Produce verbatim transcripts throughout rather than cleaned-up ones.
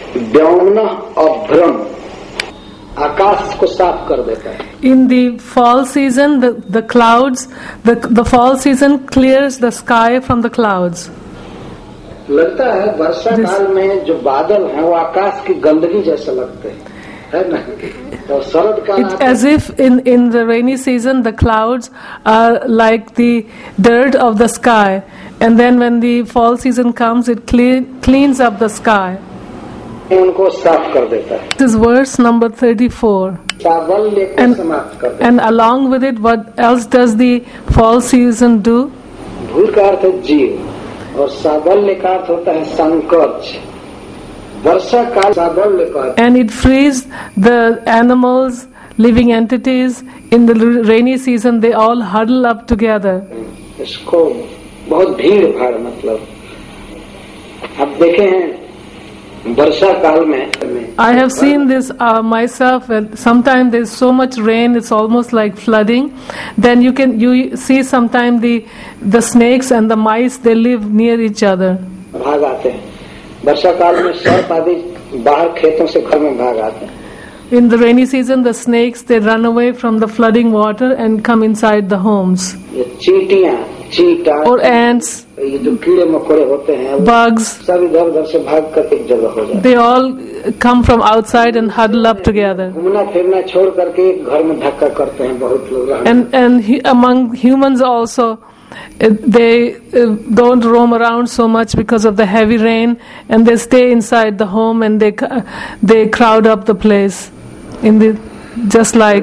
व्योमन अभ्रम आकाश को साफ कर देता है. In the fall season, the, the clouds, the, the fall season clears the sky from the clouds. लगता है वर्षा काल में जो बादल हैं वो आकाश की गंदगी जैसे लगते हैं, है ना? और शरद काल It's as if in, in the rainy season the clouds are like the dirt of the sky, and then when the fall season comes it clean, cleans up the sky. उनको साफ कर देता है. This is verse number thirty-four. And, and along with it, what else does the fall season do? भूल का अर्थ है जीव और साबल्य का अर्थ होता है संकोच. वर्षा काल साबल्य का. And it frees the animals, living entities. In the rainy season, they all huddle up together. इसको बहुत भीड़ भाड़ मतलब अब देखे हैं वर्षा काल में. I have seen this uh, myself. And sometimes there's so much rain, it's almost like flooding. Then you can you see sometimes the the snakes and the mice, they live near each other. भाग आते हैं. वर्षा काल में सर्प आदि बाहर खेतों से घर में भाग आते हैं. In the rainy season, the snakes, they run away from the flooding water and come inside the homes. ये चींटियां, चींटा or ants, ये जो कीड़े मकोड़े होते हैं, bugs, सब इधर उधर से भाग कर एक जगह हो जाते हैं. they all come from outside and huddle up together. घूमना फिरना छोड़ करके एक घर में धक्का करते हैं बहुत लोग. And and he, among humans also, uh, they uh, don't roam around so much because of the heavy rain, and they stay inside the home and they they crowd up the place. In the just like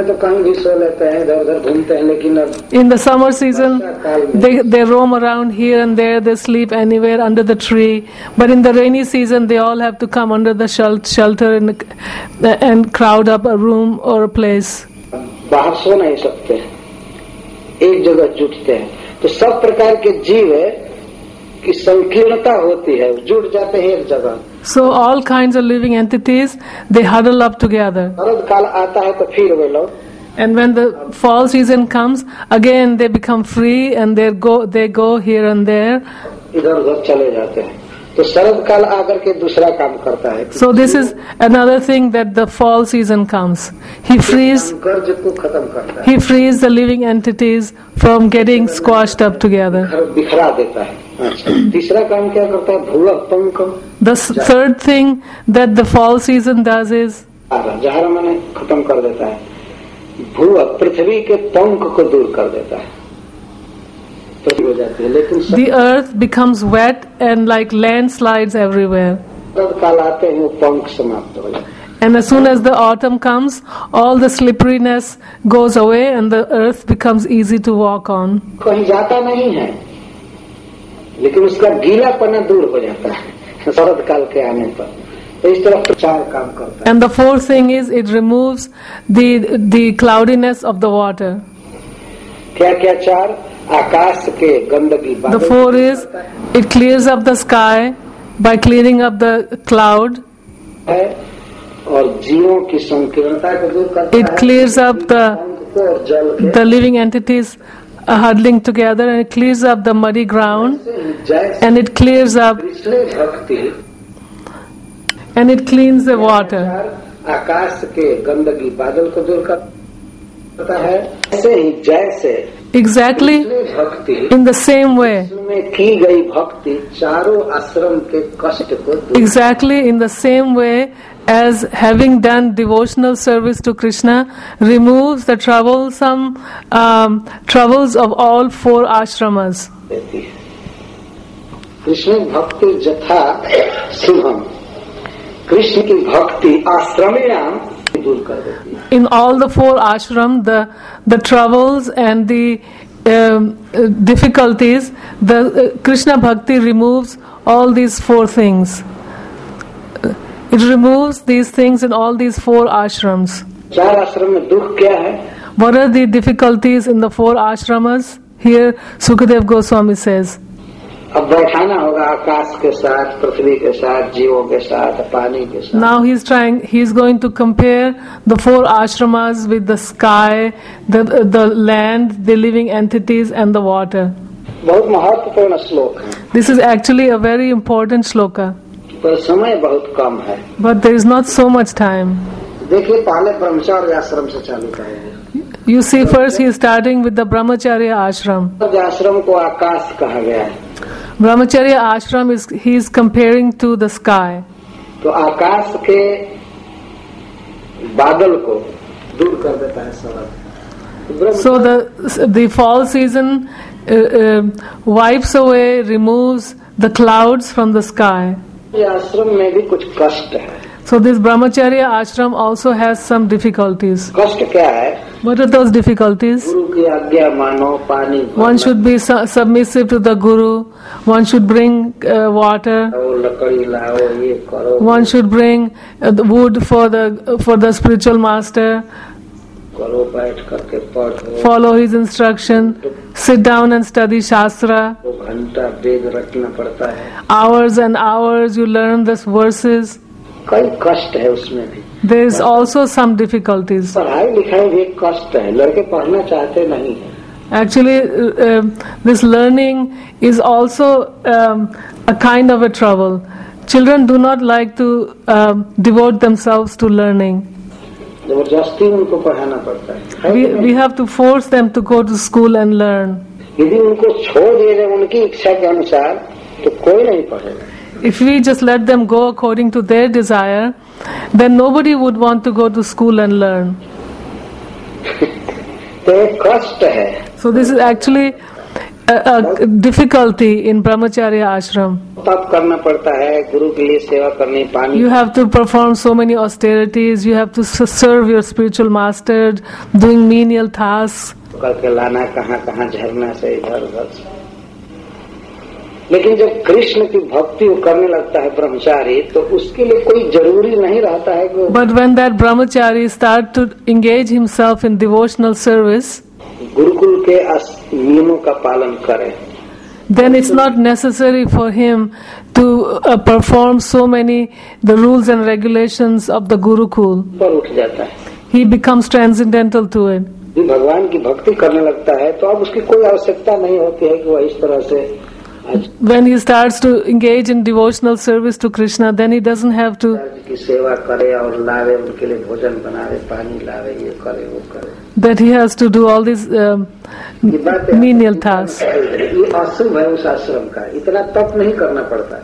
in the summer season, they they roam around here and there. They sleep anywhere under the tree. But in the rainy season, they all have to come under the shelter and and crowd up a room or a place. बाहर सो नहीं सकते, एक जगह जुटते हैं. तो सब प्रकार के जीव है कि संकीर्णता होती है, जुट जाते हैं एक जगह. So all kinds of living entities, they huddle up together. शरद काल आता है तो फिर वे लोग. And when the fall season comes, again they become free and they go they go here and there. इधर उधर चले जाते हैं. तो शरद काल आकर के दूसरा काम करता है. So this is another thing that the fall season comes. He frees कर्ज को खत्म करता है. He frees the living entities from getting squashed up together. बिखरा देता है. तीसरा काम क्या करता है? भूल पंख. The third thing that the fall season does is जहर मैंने खत्म कर देता है. भू पृथ्वी के पंख को दूर कर देता है. तो हो जाती है. लेकिन the earth becomes wet and like landslides everywhere. शरद काल आते हैं वो पंख समाप्त हो जाते हैं. And as soon as the autumn comes, all the slipperiness goes away and the earth becomes easy to walk on. कहीं जाता नहीं है, लेकिन उसका गीलापना दूर हो जाता है शरद काल के आने पर. तो इस तरह चार काम करता है. And the fourth thing is it removes the the cloudiness of the water. क्या क्या चार? आकाश के गंदगी. The four is it clears up the sky by clearing up the cloud. है और जीवों की संकीर्णता को दूर करता है. It clears up the the living entities uh, huddling together, and it clears up the muddy ground, and it clears up and it cleans the water. आकाश के गंदगी बादल को दूर करता है. ऐसे ही जैसे Exactly in the same way. की गई भक्ति चारों आश्रम के कष्ट को दूर. Exactly in the same way as having done devotional service to Krishna removes the troublesome um, troubles of all four ashramas. Krishna भक्ति जथा शुभम. कृष्ण की भक्ति आश्रमेणाम दूर कर देती है. In all the four ashram, the the troubles and the um, difficulties, the uh, Krishna bhakti removes all these four things. It removes these things in all these four ashrams. चार आश्रम में दुख क्या है? What are the difficulties in the four ashramas? Here Sukadev Goswami says. अब बैठाना होगा आकाश के साथ, पृथ्वी के साथ, जीवों के साथ, पानी के साथ. Now he's trying. He's going to compare the four ashramas with the sky, the the land, the living entities, and the water. बहुत महत्वपूर्ण श्लोक है. This is actually a very important shloka. पर समय बहुत कम है। but there is not so much time. देखिए पहले ब्रह्मचर्य आश्रम से चालू करेंगे। You see, first he is starting with the Brahmacharya ashram. आश्रम को आकाश कहा गया है। Brahmacharya ashram is he is comparing to the sky. तो आकाश के बादल को दूर कर देता है सरल। So the the fall season uh, uh, wipes away, removes the clouds from the sky. ये आश्रम में भी कुछ कष्ट है। So this Brahmacharya ashram also has some difficulties. कष्ट क्या है? What are those difficulties? गुरु की आज्ञा मानो, पानी भरना, One should be su- submissive to the guru. One should bring uh, water. लकड़ी लाओ, ये करो, One should bring uh, the wood for the for the spiritual master. करो, बैठ करके पढ़ो, Follow his instruction. Sit down and study shastra. दो घंटा वेद रटना पड़ता है। Hours and hours you learn these verses. कई कष्ट है उसमें भी। There is also some difficulties. पढ़ाई लिखाई भी एक कष्ट है, लड़के पढ़ना चाहते नहीं है। Actually, uh, uh, this learning is also um, a kind of a trouble. Children do not like to um, devote themselves to learning. जबरदस्ती उनको पढ़ाना पड़ता है। We, we have to force them to go to school and learn. यदि उनको छोड़ दिए जाए उनकी इच्छा के अनुसार तो कोई नहीं पढ़ेगा। If we just let them go according to their desire, then nobody would want to go to school and learn. तो एक कष्ट है। So this is actually a, a difficulty in Brahmacharya ashram. तप करना पड़ता है, गुरु के लिए सेवा करनी, पानी। You have to perform so many austerities. You have to s- serve your spiritual master, doing menial tasks. करके लाना कहाँ कहाँ झरना से इधर उधर से। लेकिन जब कृष्ण की भक्ति वो करने लगता है ब्रह्मचारी, तो उसके लिए कोई जरूरी नहीं रहता है कि But when that brahmachari start to engage himself in devotional service, Gurukul के अस- नियमों का पालन करे। then it's not necessary for him to uh, perform so many the rules and regulations of the Gurukul. पर उठ जाता है। He becomes transcendental to it. यदि भगवान की भक्ति करने लगता है तो अब उसकी कोई आवश्यकता नहीं होती है कि वह इस तरह से आज When he starts to engage in devotional service to Krishna, then he doesn't have to जी की सेवा करे और लावे, उनके लिए भोजन बनावे, पानी लावे, ये करे वो करे। that he has to do all these um, ये बात है, menial tasks. ये अशुभ है उस आश्रम का, इतना तप नहीं करना पड़ता।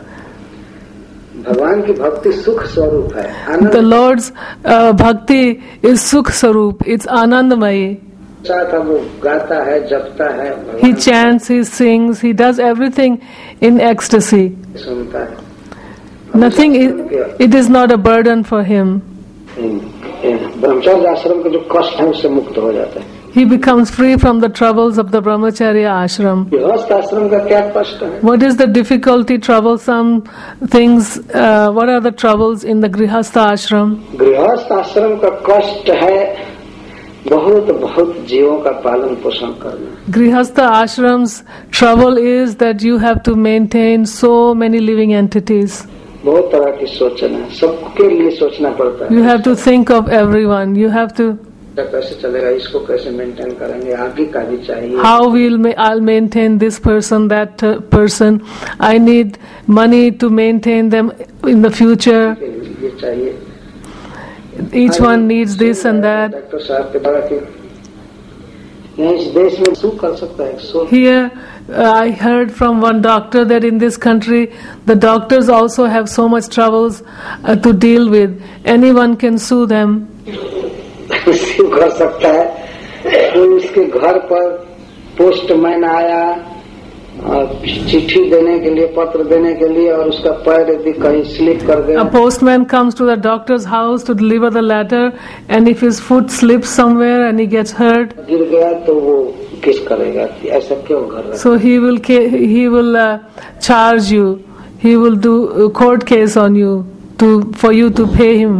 भगवान की भक्ति सुख स्वरूप है, The Anand Lord's uh, bhakti is Sukh Sarup, it's Anandamayi. साथ अब वो गाता है, जपता है, He भगवान chants, he sings, he does everything in ecstasy. सुनता है। Nothing, is, it is not a burden for him. ब्रह्मचर्य आश्रम के जो कष्ट है उससे मुक्त हो जाता है। He becomes free from the troubles of the Brahmacharya ashram. गृहस्थ आश्रम का क्या कष्ट है? What is the difficulty, troublesome things, uh, what are the troubles in the Grihastha ashram? गृहस्थ आश्रम का कष्ट है बहुत बहुत जीवों का पालन पोषण करना। Grihastha ashram's trouble is that you have to maintain so many living entities. बहुत तरह की सोचना, सबके लिए सोचना पड़ता You है। have to think of everyone. You have to कैसे चलेगा, इसको कैसे मेंटेन करेंगे, आगे का भी चाहिए। how will ma- I'll maintain this person, that uh, person. I need money to maintain them in the future. ये चाहिए। Each one needs this and that. Doctor साहब के द्वारा कि यहाँ इस देश में सू कर सकता है सो। Here, uh, I heard from one doctor that in this country, the doctors also have so much troubles uh, to deal with. Anyone can sue them. सू कर सकता है। कोई उसके घर पर पोस्टमैन आया और चिट्ठी देने के लिए, पत्र देने के लिए, और उसका पैर यदि कहीं स्लिप कर गया, A postman comes to the doctor's house to deliver the letter, and if his foot slips somewhere and he gets hurt, गिर गया तो वो किस करेगा कि ऐसा क्यों घर रखा? so he will ca- he will uh, charge you. He will do a court case on you to for you to pay him.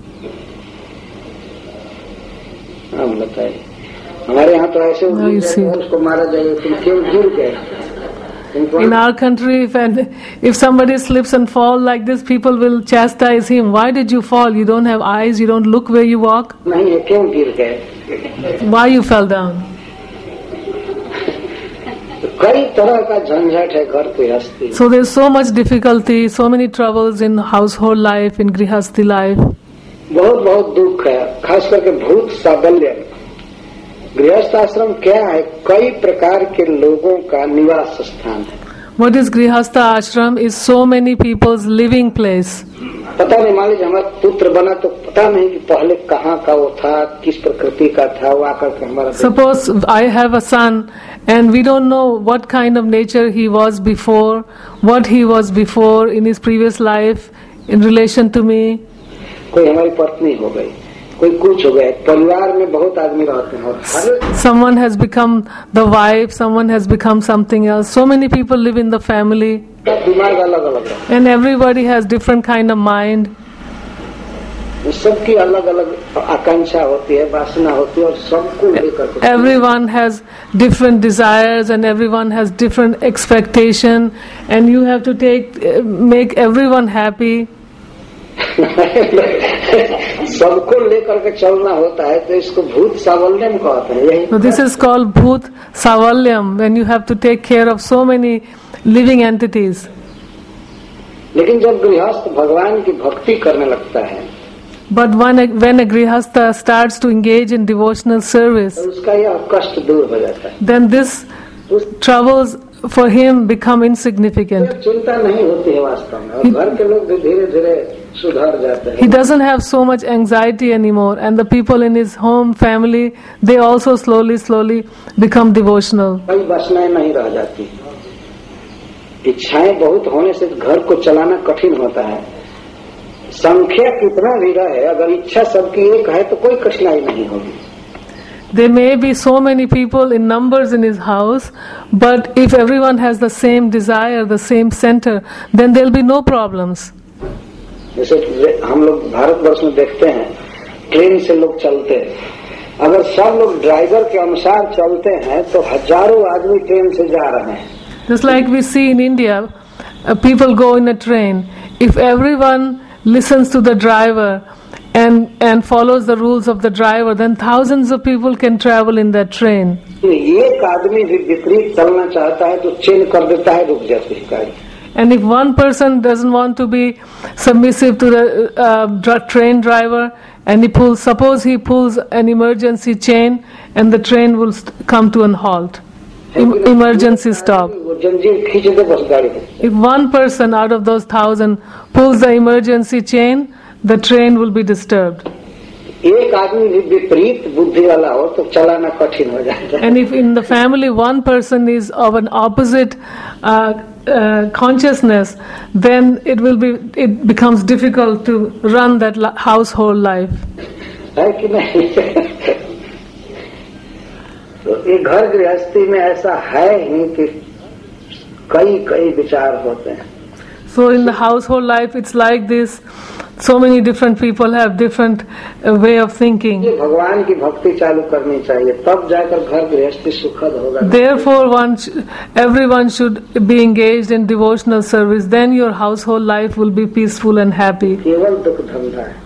हम बताइए, हमारे यहाँ तो ऐसे No, you see. उसको मारा जाए, तुम क्यों गिर गए? तुमको In our country, if and if somebody slips and fall like this, people will chastise him. Why did you fall? You don't have eyes. You don't look where you walk. नहीं है, क्यों गिर गए? Why you fell down? तो कई तरह का झंझट है घर गृहस्थी। So there's so much difficulty, so many troubles in household life, in grihastha life. बहुत बहुत दुख है, खास करके भूत साबल्य। गृहस्थ आश्रम क्या है? कई प्रकार के लोगों का निवास स्थान है। What is grihastha ashram is so many people's living place. पता नहीं, मान लीजिए हमारा पुत्र बना तो पता नहीं कि पहले कहाँ का वो था, किस प्रकृति का था, वो आकर के हमारा। Suppose I have a son and we don't know what kind of nature he was before, what he was before in his previous life in relation to me. कोई हमारी पत्नी हो गई, कोई कुछ हो गया, परिवार में बहुत आदमी रहते हैं और हर Someone has become the wife, someone has become something else. So many people live in the family. दिमाग अलग अलग है, And everybody has different kind of mind. सबकी अलग अलग आकांक्षा होती है, वासना होती है और सबको लेकर के Everyone has different desires and everyone has different expectation, and you have to take make everyone happy. सबको लेकर के चलना होता है, तो इसको भूत सावल्यम कहते हैं। यही So this is called bhut savalyam, when you have to take care of so many living entities. लेकिन जब गृहस्थ भगवान की भक्ति करने लगता है But when a, when a grihastha starts to engage in devotional service, तो उसका यह कष्ट दूर हो जाता है। then this उस troubles for him become insignificant. चिंता नहीं होती है वास्तव में, और घर के लोग भी धीरे धीरे सुधर जाते He हैं। doesn't have so much anxiety anymore, and the people in his home, family, they also slowly, slowly become devotional. कई वासनाएं नहीं रह जाती। इच्छाएं बहुत होने से घर को चलाना कठिन होता है। संख्या कितना भी रहे, अगर इच्छा सबकी एक है तो कोई कठिनाई नहीं होगी। There may be so many people in numbers in his house, but if everyone has the same desire, the same center, then there'll be no problems. जैसे हम लोग भारतवर्ष में देखते हैं, ट्रेन से लोग चलते हैं, अगर सब लोग ड्राइवर के अनुसार चलते हैं तो हजारों आदमी ट्रेन से जा रहे हैं। Just like we see in India, uh, people go in a train. If everyone listens to the driver and and follows the rules of the driver, then thousands of people can travel in that train. एक आदमी भी विपरीत चलना चाहता है तो chain कर देता है, रुक जाती है गाड़ी। And if one person doesn't want to be submissive to the uh, dr- train driver, and he pulls, suppose he pulls an emergency chain, and the train will st- come to an halt. Em- emergency stop. वो जंजीर खींच दे बस गाड़ी को। If one person out of those thousand pulls the emergency chain, the train will be disturbed. एक आदमी भी विपरीत बुद्धि वाला हो तो चलाना कठिन हो जाता है। And if in the family one person is of an opposite uh, uh, consciousness, then it will be it becomes difficult to run that li- household life. है कि नहीं? तो ये घर गृहस्थी में ऐसा है ही कि कई कई विचार होते हैं। So in the household life, it's like this. So many different people have different uh, way of thinking. ये भगवान की भक्ति चालू करनी चाहिए, तब जाकर घर गृहस्थी सुखद होगा। Therefore, one, sh- everyone should be engaged in devotional service. Then your household life will be peaceful and happy. केवल दुख धंधा है।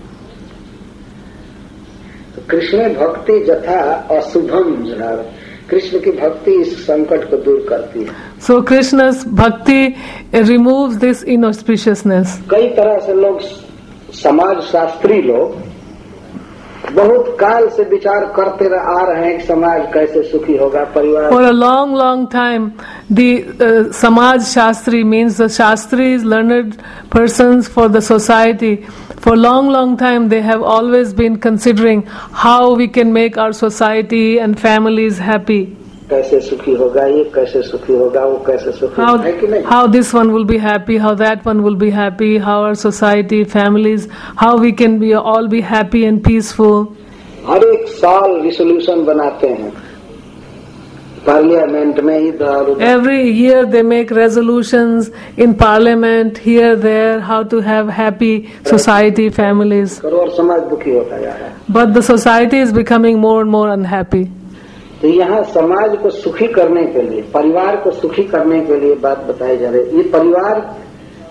तो कृष्ण भक्ति जथा अशुभम जहार, कृष्ण की भक्ति इस संकट को दूर करती है। So Krishna's bhakti removes this inauspiciousness. कई तरह से लोग, समाज शास्त्री लोग बहुत काल से विचार करते रह- आ रहे हैं कि समाज कैसे सुखी होगा, परिवार। For a long, long time, the uh, Samaj Shastri means the Shastris, learned persons for the society. For long, long time, they have always been considering how we can make our society and families happy. कैसे सुखी होगा, ये कैसे सुखी होगा, वो कैसे सुखी How, है कि नहीं? how this one will be happy, how that one will be happy, how our society, families, how we can be all be happy and peaceful. हर एक साल रिसोल्यूशन बनाते हैं पार्लियामेंट में, इधर उधर। Every year they make resolutions in parliament, here, there, how to have happy society, families. करो और समाज दुखी होता जा रहा है। But the society is becoming more and more unhappy. तो यहाँ समाज को सुखी करने के लिए, परिवार को सुखी करने के लिए बात बताई जा रही है। ये परिवार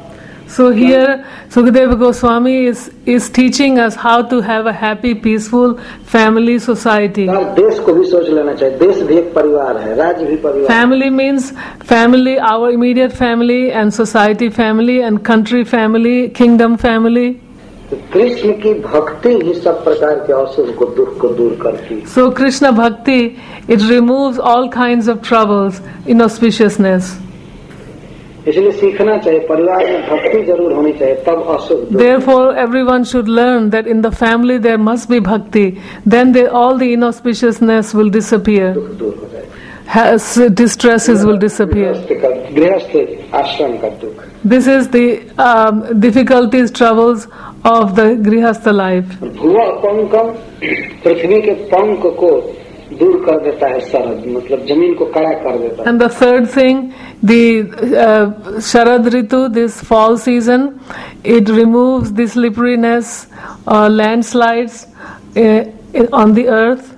So here Sukadeva Goswami is is teaching us how to have a happy, peaceful family society. और देश को भी सोच लेना चाहिए, देश भी एक परिवार है, राज्य भी परिवार। Family means family, our immediate family, and society family, and country family, kingdom family. तो कृष्ण की भक्ति ही सब प्रकार के अशुभ को, दुख को दूर करती। So Krishna Bhakti, it removes all kinds of troubles, inauspiciousness. इसलिए सीखना चाहिए, परिवार में भक्ति जरूर होनी चाहिए, तब अशुभ। Therefore, everyone should learn that in the family there must be bhakti. Then they, all the inauspiciousness will disappear. दुख दूर हो जाएगा, Has, distresses will disappear. गृहस्थ आश्रम का दुख। This is the um, difficulties, troubles of the grihastha life. भुवा पंकम, पृथ्वी के पंख को दूर कर देता है शरद, मतलब जमीन को कड़ा कर देता है। And the third thing, the uh, Sharad Ritu, this fall season, it removes the slipperiness, uh, landslides uh, on the earth.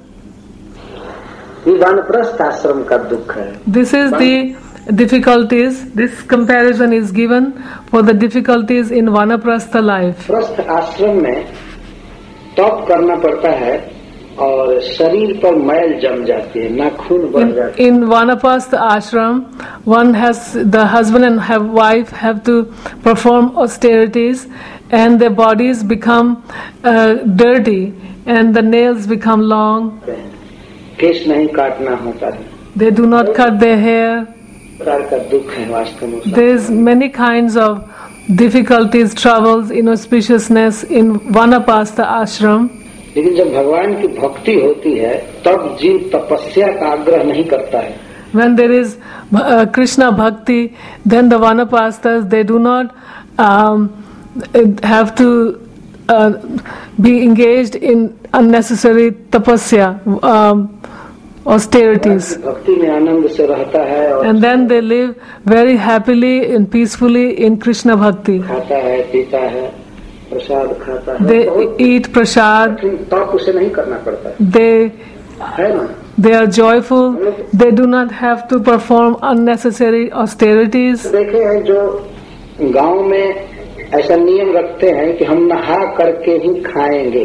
ये वानप्रस्थ आश्रम का दुख है। This is the difficulties. This comparison is given for the difficulties in Vanaprastha life. प्रस्थ आश्रम में तप करना पड़ता है और शरीर पर मैल जम जाती है, नाखून बढ़ In, जाती है। in Vanaprastha ashram, one has, the husband and have wife have to perform austerities, and their bodies become uh, dirty, and the nails become long. केश नहीं काटना होता है, They do not cut their hair. प्रकार का दुख है वास्तव में। There is many kinds of difficulties, troubles, inauspiciousness in Vanaprastha ashram. लेकिन जब भगवान की भक्ति होती है तब जीव तपस्या का आग्रह नहीं करता है। When there is uh, Krishna bhakti, then the Vanaprasthas, they do not um, have to uh, be engaged in unnecessary tapasya, um, austerities. भक्ति में आनंद से रहता है और And then they live very happily and peacefully in Krishna bhakti. खाता है, पीता है, प्रसाद खाता है। They बहुत eat prasad, कठिन तप उसे नहीं करना पड़ता है, they है ना? they are joyful, they do not have to perform unnecessary austerities. देखे हैं जो गांव में ऐसा नियम रखते हैं कि हम नहा करके ही खाएंगे,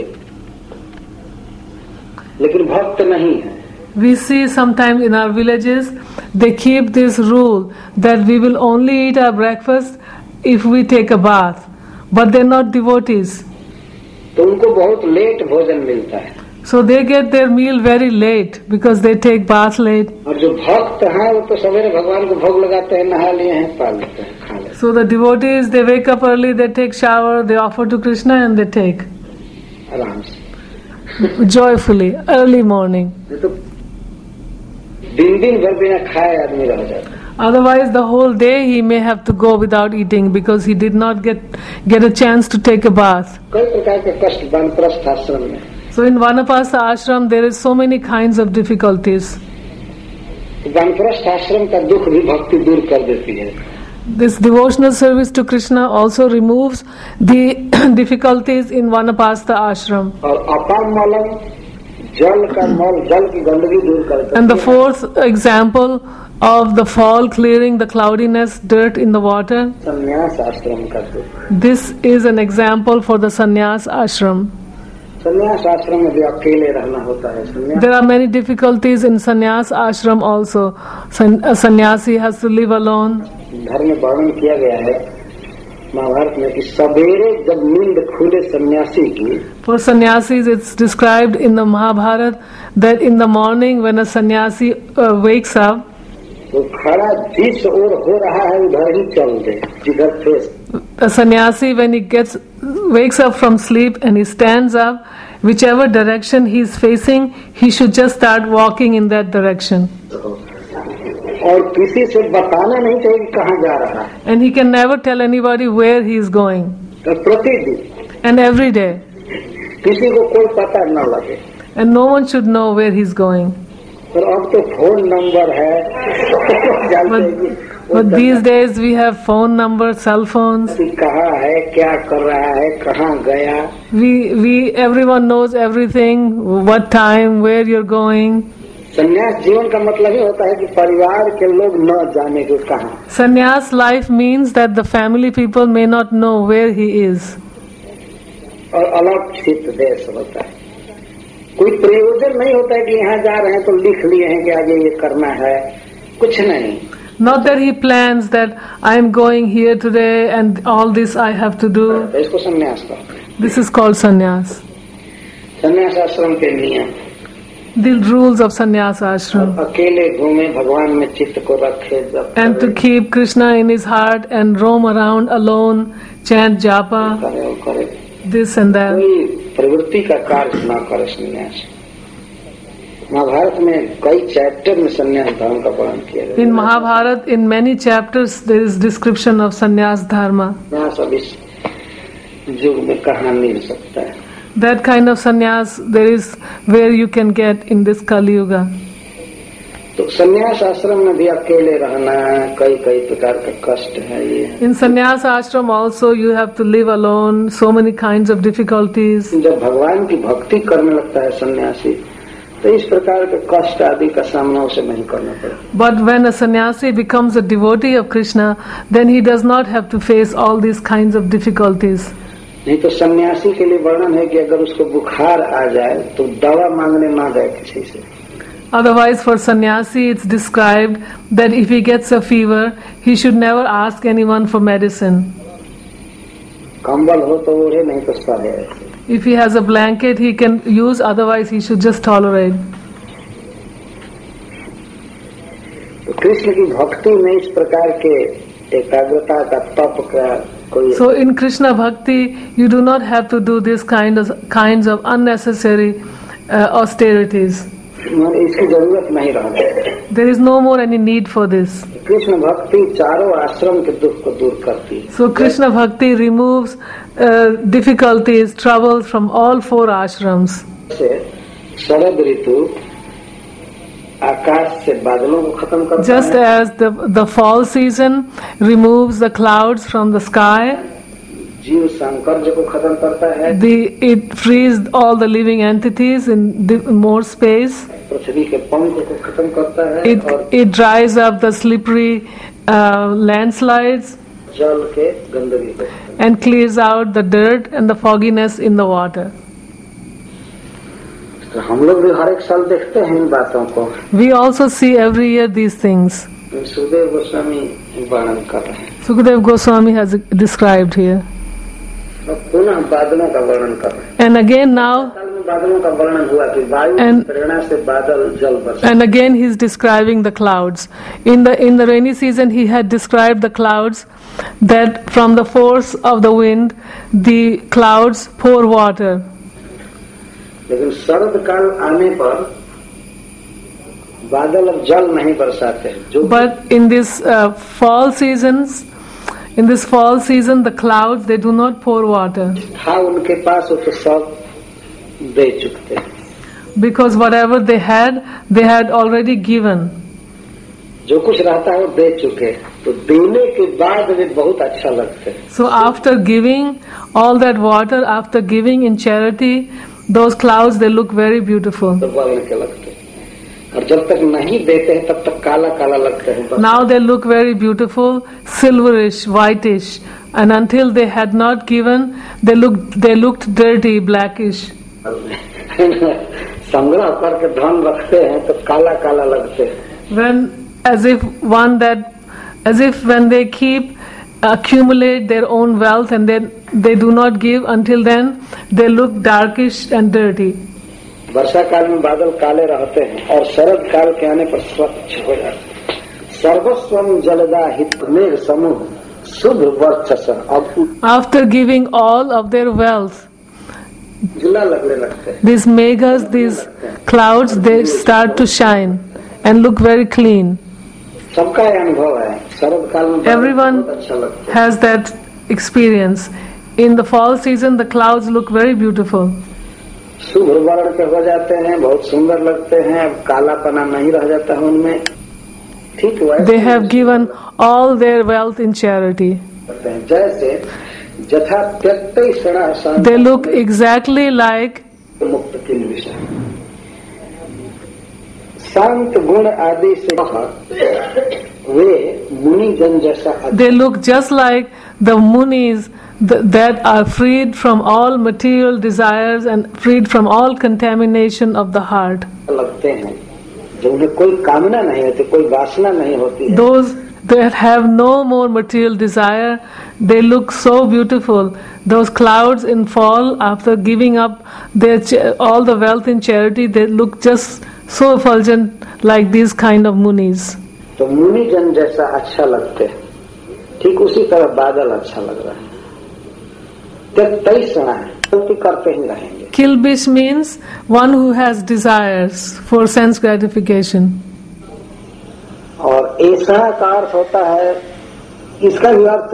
लेकिन भक्त नहीं है। We see sometimes in our villages, they keep this rule that we will only eat our breakfast if we take a bath, but they're not devotees. तो उनको बहुत लेट भोजन मिलता है। So they get their meal very late because they take bath late. और जो भक्त हैं वो तो सवेरे भगवान को भोग लगाते हैं, नहा लिए हैं, पा लेते हैं, खा लेते So the devotees, they wake up early, they take shower, they offer to Krishna and they take हैं आराम से। joyfully, early morning. ये तो दिन दिन भर बिना खाए आदमी रह जाता है। Otherwise, the whole day he may have to go without eating because he did not get get a chance to take a bath. कई प्रकार के कष्ट वानप्रस्थ आश्रम में। So in Vanaprastha ashram, there is so many kinds of difficulties. वानप्रस्थ आश्रम का दुख भी भक्ति दूर कर देती है। This devotional service to Krishna also removes the difficulties in Vanaprastha ashram. और अपामलम, जल का मल, जल की गंदगी दूर करता है। And the fourth example of the fall clearing the cloudiness, dirt in the water. संन्यास आश्रम का दुख। This is an example for the sannyas ashram. संन्यास आश्रम में भी अकेले रहना होता है। संन्यास There are many difficulties in sannyas ashram also. San- a sannyasi has to live alone. धर्म में वर्णन किया गया है महाभारत में कि सवेरे जब नींद खुले सन्यासी की, For sannyasis, it's described in the Mahabharata that in the morning when a sannyasi uh, wakes up, तो खड़ा जिस ओर हो रहा है उधर ही चल दे, जिधर face. a sannyasi when he gets wakes up from sleep and he stands up, whichever direction he is facing, he should just start walking in that direction. और किसी से बताना नहीं चाहिए कि कहाँ जा रहा है। And he can never tell anybody where he is going. तो प्रतिदिन And every day. किसी को कोई पता न लगे। And no one should know where he is going. और अब तो फोन नंबर है, But, but these days we have phone numbers, cell phones. कहाँ है, क्या कर रहा है, कहाँ गया। We we everyone knows everything. What time, where you're going. संन्यास जीवन का मतलब ही होता है कि परिवार के लोग न जाने के कहां। Sannyas life means that the family people may not know where he is. और अलक्षित देश होता है, कोई प्रयोजन नहीं होता है कि यहाँ जा रहे हैं तो लिख लिए हैं कि आगे ये करना है, कुछ नहीं। Not that he plans that I am going here today and all this I have to do. तो इसको संन्यास कहते हैं। This is called sannyas. संन्यास आश्रम के नियम, The rules of sannyas ashram. अकेले घूमे, भगवान में चित्त को रखे, जब And to keep Krishna in his heart and roam around alone, chant japa, करे वो करे, this and that. कोई प्रवृत्ति का कार्य न करे संन्यास। महाभारत में कई चैप्टर में संन्यास धर्म का वर्णन किया गया। In Mahabharata, in many chapters, there is description of sannyas dharma. यहाँ सब इस युग में कहाँ मिल सकता है। That kind of sannyas there is where you can get in this Kali Yuga. तो संन्यास आश्रम में भी अकेले रहना, कई कई प्रकार का कष्ट है ये। In sannyas ashram also you have to live alone, so many kinds of difficulties. जब भगवान की भक्ति करने लगता है सन्यासी, तो इस प्रकार के कष्ट आदि का सामना उसे नहीं करना पड़े। But when a sannyasi becomes a devotee of Krishna, then he does not have to face all these kinds of difficulties. नहीं तो सन्यासी के लिए वर्णन है कि अगर उसको बुखार आ जाए तो दवा मांगने ना जाए किसी से। Otherwise, for sannyasi, it's described that if he gets a fever, he should never ask anyone for medicine. कंबल हो तो ओढ़े, नहीं तो सहे। If he has a blanket, he can use, otherwise he should just tolerate. तो कृष्ण की भक्ति में इस प्रकार के एकाग्रता का, तप का कोई। So in Krishna Bhakti, you do not have to do this kind of kinds of unnecessary uh, austerities. इसकी जरूरत नहीं रहती। There is no more any need for this. Krishna भक्ति चारों आश्रम के दुख को दूर करती है। So Krishna Bhakti removes uh, difficulties, troubles from all four ashrams. से शरद ऋतु आकाश से बादलों को खत्म करता Just है। as the the fall season removes the clouds from the sky, जीव संकर्ष को खत्म करता है। the it frees all the living entities in the, more space. पृथ्वी के पंख को खत्म करता है। It और it dries up the slippery uh, landslides जल के गंदगी को। and clears out the dirt and the fogginess in the water. तो हम लोग भी हर एक साल देखते हैं इन बातों को। We also see every year these things. Sukhdev Goswami वर्णन कर रहे हैं। Sukadev Goswami has described here. और पुनः बादलों का वर्णन कर रहे हैं। And again now, साल में बादलों का वर्णन हुआ कि वायु की And- प्रेरणा से बादल जल बरसा। and again he's describing the clouds. In the in the rainy season, he had described the clouds, that from the force of the wind, the clouds pour water. लेकिन शरद काल आने पर बादल अब जल नहीं बरसाते। जो But in this uh, fall seasons, in this fall season, the clouds they do not pour water, था उनके पास वो तो सब दे चुकते हैं। because whatever they had, they had already given. जो कुछ रहता है वो दे चुके, तो देने के बाद वे बहुत अच्छा लगते हैं। So after giving all that water, after giving in charity, those clouds they look very beautiful. तो बलने के लगते हैं। और जब तक नहीं देते हैं तब तक काला काला लगते हैं। बस Now they look very beautiful, silverish, whitish, and until they had not given, they looked they looked dirty, blackish. संग्रह करके धन रखते हैं तो काला काला लगते हैं। When as if one that as if when they keep accumulate their own wealth and then they do not give, until then they look darkish and dirty. वर्षा काल में बादल काले रहते हैं और शरद काल के आने पर स्वच्छ हो जाते हैं। सर्वस्वम जलदा हित मेघ समूह शुभ वर्चस। अब After giving all of their wealth, उजला लगने लगते हैं। these meghas, these clouds, they start to shine and look very clean. सबका ये अनुभव है। शरद काल में बादल Everyone बहुत अच्छा लगता है। has that experience. In the fall season, the clouds look very beautiful. शुभ वर्ण के हो जाते हैं, बहुत सुंदर लगते हैं। अब कालापना नहीं रह जाता है उनमें। ठीक हुआ They have given all their wealth in charity. जैसे जथा त्यक्त क्षण They look exactly like मुक्त किल विषय शांत गुण आदि से वे मुनिजन जैसा They look just like the munis th- that are freed from all material desires and freed from all contamination of the heart. लगते हैं, जो उन्हें कोई कामना नहीं होती, कोई वासना नहीं होती है. Those that have no more material desire, they look so beautiful. Those clouds in fall, after giving up their ch- all the wealth in charity, they look just so effulgent like these kind of munis. तो मुनिजन जैसा अच्छा लगते हैं, ठीक उसी तरह बादल अच्छा लग रहा है. त्यक्तै सना है, गलती करते ही रहेंगे. Kilbish means one who has desires for sense gratification. और ऐसा का अर्थ होता है, इसका भी अर्थ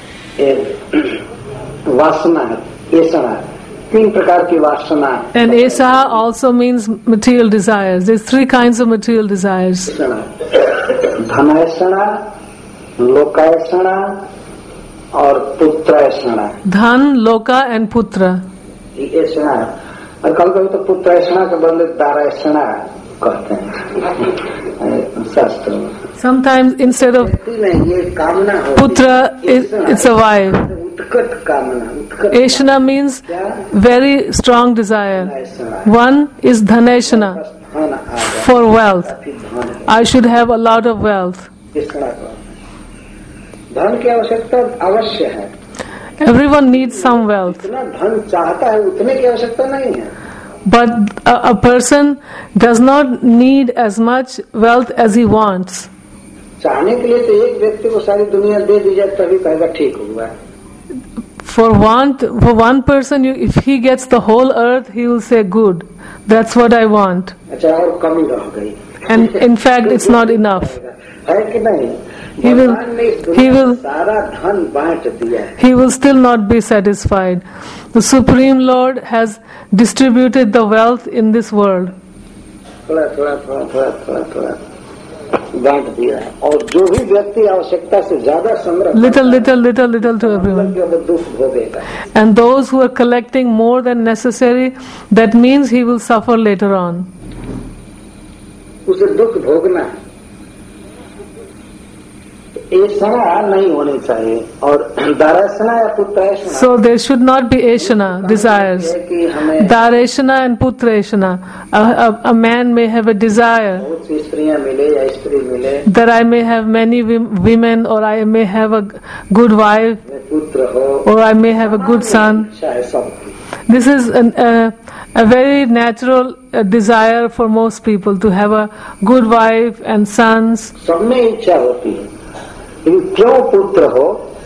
वासना है. ऐसा तीन प्रकार की वासना. And Esaha also means material desires. There's three kinds of material desires. धनैषणा, लोकायषणा और पुत्रैषणा. Dhan, Loka and Putra. ये ऐषणा है. और कभी कभी तो पुत्रैषणा के बदले दारैषणा कहते हैं शास्त्र में. Sometimes instead of ये कामना हो, Putra, it, it's a wife. उत्कट कामना. उत्कट Eshana means very strong desire. One is Dhaneshana, धन आ जाए, for wealth. धन I should have a lot of wealth. ऐषणा का. धन की आवश्यकता अवश्य है. Everyone needs some wealth. जितना धन चाहता है उतने की आवश्यकता नहीं है. But a, a person does not need as much wealth as he wants. चाहने के लिए तो एक व्यक्ति को सारी दुनिया दे दी जाए तभी कहेगा ठीक हुआ. For want, for one person, you, if he gets the whole earth, he will say, "Good, that's what I want." अच्छा और कमी रह गई. And in fact, it's not enough. है कि नहीं? He will, भगवान ने इस he दुनिया will, को सारा धन बांट दिया है. he will still not be satisfied. The Supreme Lord has distributed the wealth in this world. थोड़ा थोड़ा थोड़ा थोड़ा थोड़ा थोड़ा बांट दिया है. और जो भी व्यक्ति आवश्यकता से ज्यादा संग्रह Little, little, little, little to everyone. वो दुख भोगेगा. And those who are collecting more than necessary, that means he will suffer later on. उसे दुख भोगना है. ऐसा नहीं होनी चाहिए. और दारैषणा या पुत्रैषणा So there should not be Eshana, desires. है कि हमें Dareshana and Putreshana. A, a, a man may have a desire बहुत सी स्त्रियां मिले या स्त्री मिले, that I may have many wom- women, or I may have a good wife, मैं पुत्र हो, or I may have a good son. इच्छा है सबकी. This is an, uh, a very natural uh, desire for most people to have a good wife and sons. सब में इच्छा होती है. लेकिन क्यों पुत्र हो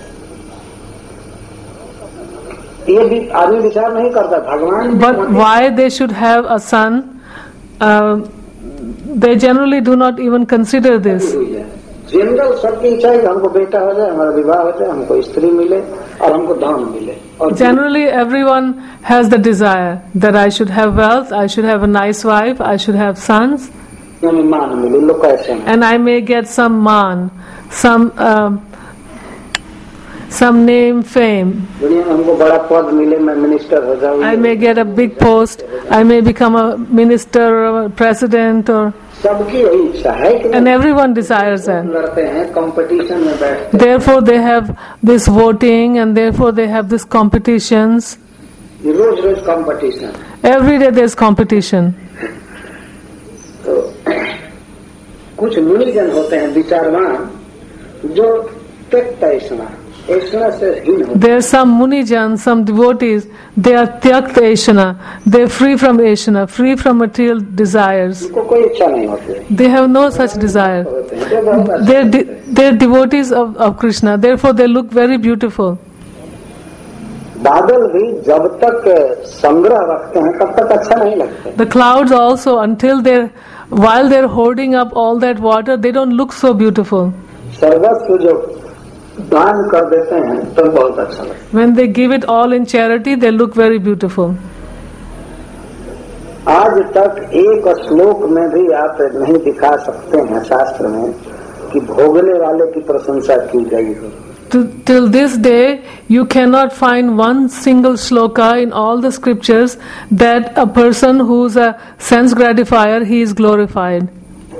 ये भी आदमी विचार नहीं करता. भगवान But why they should have a son, uh, they generally do not even consider this. General सबकी इच्छा है कि हमको बेटा हो जाए, हमारा विवाह हो जाए, हमको स्त्री मिले और हमको धन मिले. और Generally, everyone has the desire that I should have wealth, I should have a nice wife, I should have sons, हमें मान मिले. लोग कैसे हैं? and I may get some man, some um, some name, fame. दुनिया में हमको बड़ा पद मिले, मैं मिनिस्टर हो जाऊँ. I may get a big post, I may become a minister or a president, or सबकी यही इच्छा है कि and everyone desires that. लड़ते हैं, कंपटीशन में बैठते Therefore, they have this voting, and therefore they have this competitions. हैं. रोज रोज competition. Every day there's competition. तो कुछ मुनिजन होते हैं विचारवान जो त्यक्त ऐसा ऐसा से हीन होते There are some Munijan, some devotees, they are Tyakt Eshana, they are free from Eshana, free from material desires. हैं. उनको कोई इच्छा नहीं होती है. They have no such desire. होते हैं. तो बहुत अच्छे They are, होते de- हैं. they are devotees of, of Krishna, therefore they look very beautiful. बादल भी जब तक संग्रह रखते हैं तब तक अच्छा नहीं लगते. The clouds also, until they're, while they're hoarding up all that water, they don't look so beautiful. सर्वस्व जो दान कर देते हैं तब बहुत अच्छा लगता है. When they give it all in charity, they look very beautiful. आज तक एक श्लोक में भी आप नहीं दिखा सकते हैं शास्त्र में कि भोगने वाले की प्रशंसा की गई हो. To, till this day, you cannot find one single shloka in all the scriptures that a person who's a sense gratifier, he is glorified.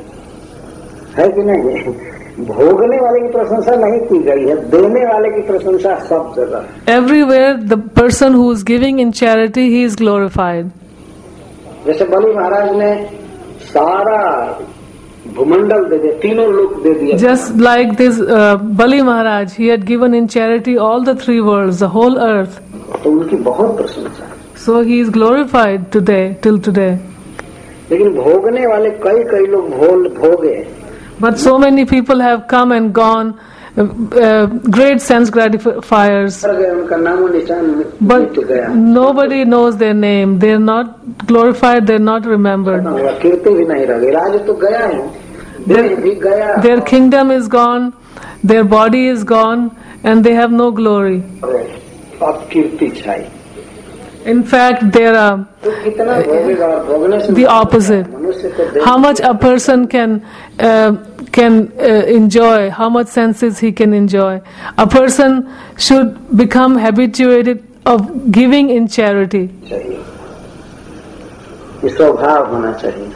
है कि नहीं? भोगने वाले की प्रशंसा नहीं की गई है, देने वाले की प्रशंसा सब जगह। Everywhere the person who is giving in charity, he is glorified. जैसे बलि महाराज ने सारा भूमंडल दे दिया, तीनों लोक दे दिया। Just like this uh, Bali Maharaj, he had given in charity all the three worlds, the whole earth. तो उनकी बहुत प्रशंसा है। So he is glorified today, till today. लेकिन भोगने वाले कई कई लोग भोल भोगे। But so many people have come and gone, uh, uh, great sense gratifiers. उनका नामो निशान But मिट गया। nobody knows their name. They are not glorified. They are not remembered. कीर्ति भी नहीं रही, राज तो गया है, देह भी गया, Their kingdom is gone, their body is gone, and they have no glory. अब कीर्ति छाई। In fact, there are तो कितना भोगेगा, और भोगने से the opposite. मनुष्य को देह How much a person can uh, can uh, enjoy, how much senses he can enjoy. A person should become habituated of giving in charity. चाहिए, ये स्वभाव होना चाहिए,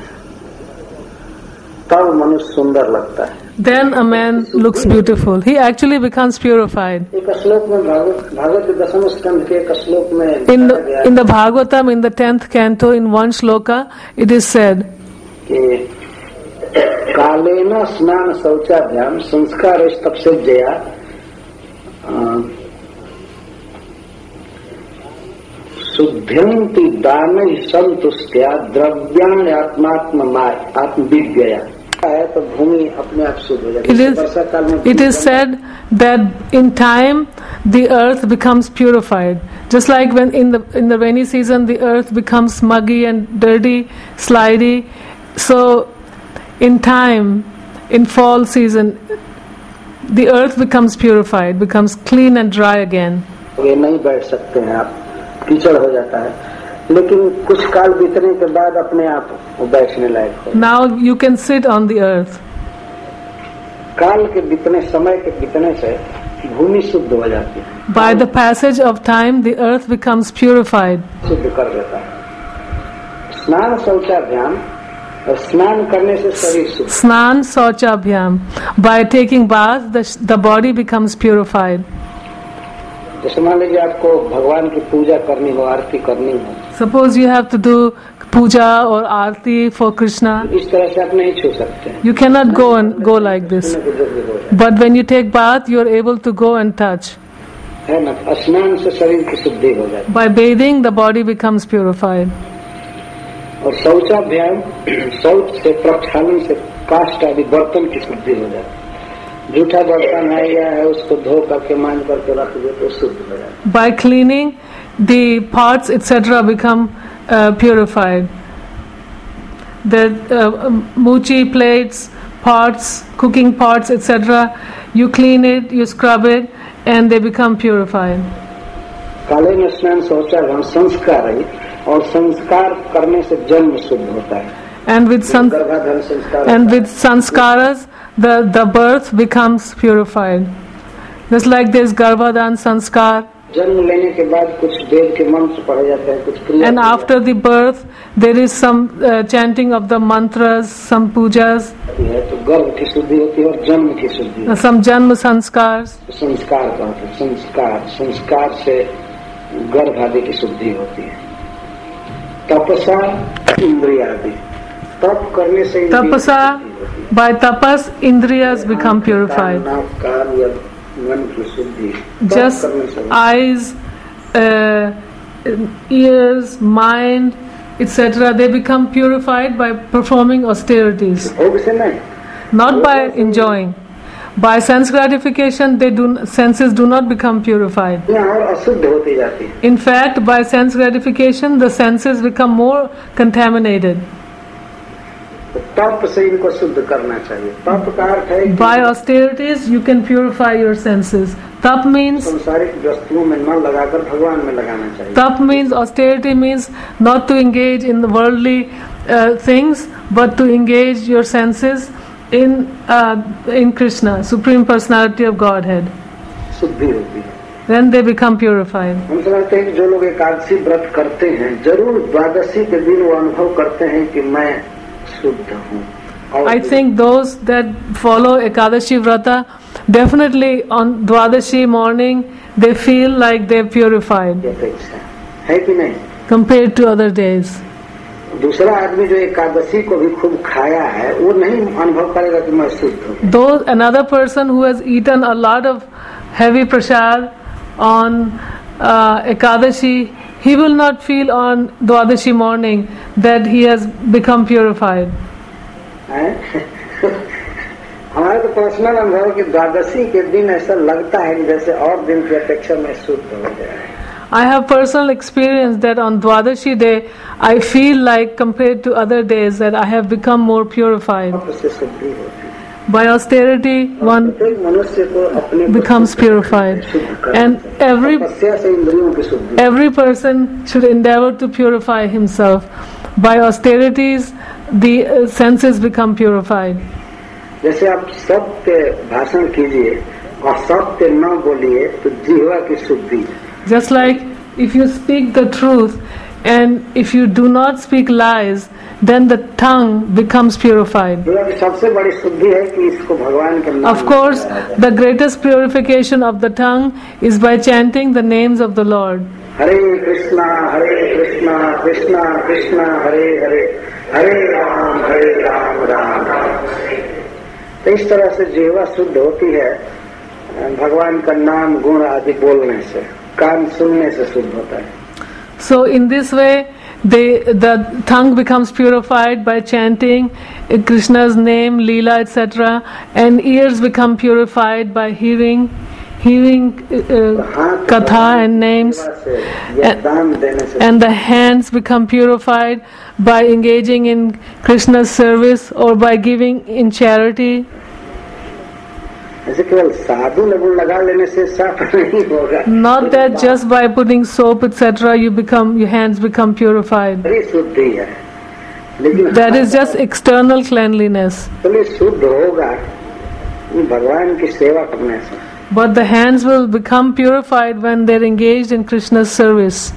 तब मनुष्य सुंदर लगता है। Then a man looks beautiful. He actually becomes purified. एक श्लोक में भागवत भागवत के दसम स्कंध के एक श्लोक में In बताया the, गया in the Bhagavatam, in the tenth canto, in one shloka, it is said, कि कालेन स्नान शौचाभ्याम संस्कार तपस्या शुद्ध्यंति दान संतुष्टया द्रव्याण आत्मात्म आत्मविज्ञया है, तो भूमि अपने आप शुद्ध हो जाती it है। is, वर्षा काल में it is said that in time the earth becomes purified. Just like when in the in the rainy season the earth becomes muggy and dirty, slidey. So in time, in fall season, the earth becomes purified, becomes clean and dry again. ये नहीं बैठ सकते हैं आप, कीचड़ हो जाता है, लेकिन कुछ काल बीतने के बाद अपने आप वो बैठने लायक हो। Now you can sit on the earth. काल के बीतने, समय के बीतने से भूमि शुद्ध हो जाती है, By the passage of time, the earth becomes purified. शुद्ध कर देता है। स्नान शौचाभ्याम, और स्नान करने से शरीर शुद्ध। Snan Sauchabhyam. By taking bath, the, the body becomes purified. जैसे मान लीजिए आपको भगवान की पूजा करनी हो, आरती करनी हो, Suppose you have to do puja or aarti for Krishna. इस तरह से आप नहीं छू सकते हैं। You cannot go and go like this. छूने के योग्य हो जाए। But when you take bath, you are able to go and touch. है ना, स्नान से शरीर की शुद्धि हो जाती By bathing, the body becomes purified. है। और शौचाभ्याम, शौच से, प्रक्षालन से काष्ठ आदि बर्तन की शुद्धि हो जाती है। जूठा बर्तन है या है, उसको धो करके मान करके रख दो तो शुद्ध हो जाता है। By cleaning, the pots, et cetera, become uh, purified. The uh, muchi plates, pots, cooking pots, et cetera, you clean it, you scrub it, and they become purified. काले में स्नान शौचाभ्याम संस्कार है, और संस्कार करने से जन्म शुद्ध होता है। And with sans- गर्भाधान संस्कार and होता है। with sanskaras, the the birth becomes purified. Just like this Garbhadan sanskar, जन्म लेने के बाद कुछ वेद के मंत्र पढ़े जाते हैं, कुछ क्रिया and after the birth, there is some uh, chanting of the mantras, some pujas, है, तो गर्भ की शुद्धि होती है और जन्म की शुद्धि होती uh, some janma sanskars. है। संस्कार कहते हैं, संस्कार संस्कार से गर्भ आदि की शुद्धि होती है। तपसा इंद्रिया आदि, तप करने से इंद्रिय की Tapasa, शुद्धि होती है। by tapas, indriyas become purified. नाक, कान या मन की शुद्धि तप Just करने से होती है। eyes, uh, ears, mind, et cetera, they become purified by performing austerities, भोग से नहीं, not by enjoying. By sense gratification, they do senses do not become purified. यहाँ और अशुद्ध होती जाती है। In fact, by sense gratification, the senses become more contaminated. तो तप से इनको शुद्ध करना चाहिए। तप का अर्थ है कि By austerities, you can purify your senses. Tap means संसारिक वस्तुओं में न लगाकर भगवान में लगाना चाहिए। Tap means austerity means not to engage in the worldly uh, things, but to engage your senses in uh, in Krishna, Supreme Personality of Godhead. शुद्धि होती है। Then they become purified. हम समझते हैं कि जो लोग एकादशी व्रत करते हैं, जरूर द्वादशी के दिन वो अनुभव करते हैं कि मैं शुद्ध हूँ, I think those that follow Ekadashi Vrata, definitely on Dwadashi morning, they feel like they're purified अपेक्षा है कि नहीं? compared to other days. दूसरा आदमी जो एकादशी को भी खूब खाया है वो नहीं अनुभव करेगा कि मैं शुद्ध हूँ. Though another person who has eaten a lot of heavy prasad on uh, Ekadashi, he will not feel on Dwadashi morning that he has become purified. हमारा तो पर्सनल अनुभव कि द्वादशी के दिन ऐसा लगता है कि जैसे और दिन की अपेक्षा में शुद्ध हो गया है. I have personal experience that on Dwadashi day, I feel like compared to other days that I have become more purified. उससे शुद्धि होती है. By austerity, one प्रत्येक मनुष्य को अपने becomes purified, and every तपस्या से इंद्रियों की शुद्धि. every person should endeavor to purify himself. By austerities, the uh, senses become purified. जैसे आप सत्य भाषण कीजिए और सत्य न बोलिए तो जीवा की शुद्धि. Just like if you speak the truth and if you do not speak lies, then the tongue becomes purified. जीवा की सबसे बड़ी शुद्धि है कि इसको भगवान के नाम. Of course, the greatest purification of the tongue is by chanting the names of the Lord. हरे कृष्णा हरे कृष्णा कृष्णा कृष्णा हरे हरे हरे राम हरे राम राम राम. तो इस तरह से जीवा शुद्ध होती है भगवान का नाम गुण आदि बोलने से, कान सुनने से शुद्ध होता है. So in this way, they, the tongue becomes purified by chanting Krishna's name, Leela, et cetera, and ears become purified by hearing, hearing uh, katha and names, and, and the hands become purified by engaging in Krishna's service or by giving in charity. ऐसे केवल साबुन लबुन लगा लेने से साफ नहीं होगा. Not that just by putting soap, et cetera, you become your hands become purified. शुद्धि है, लेकिन that is just external cleanliness. तो शुद्ध होगा भगवान की सेवा करने से. But the hands will become purified when they are engaged in Krishna's service.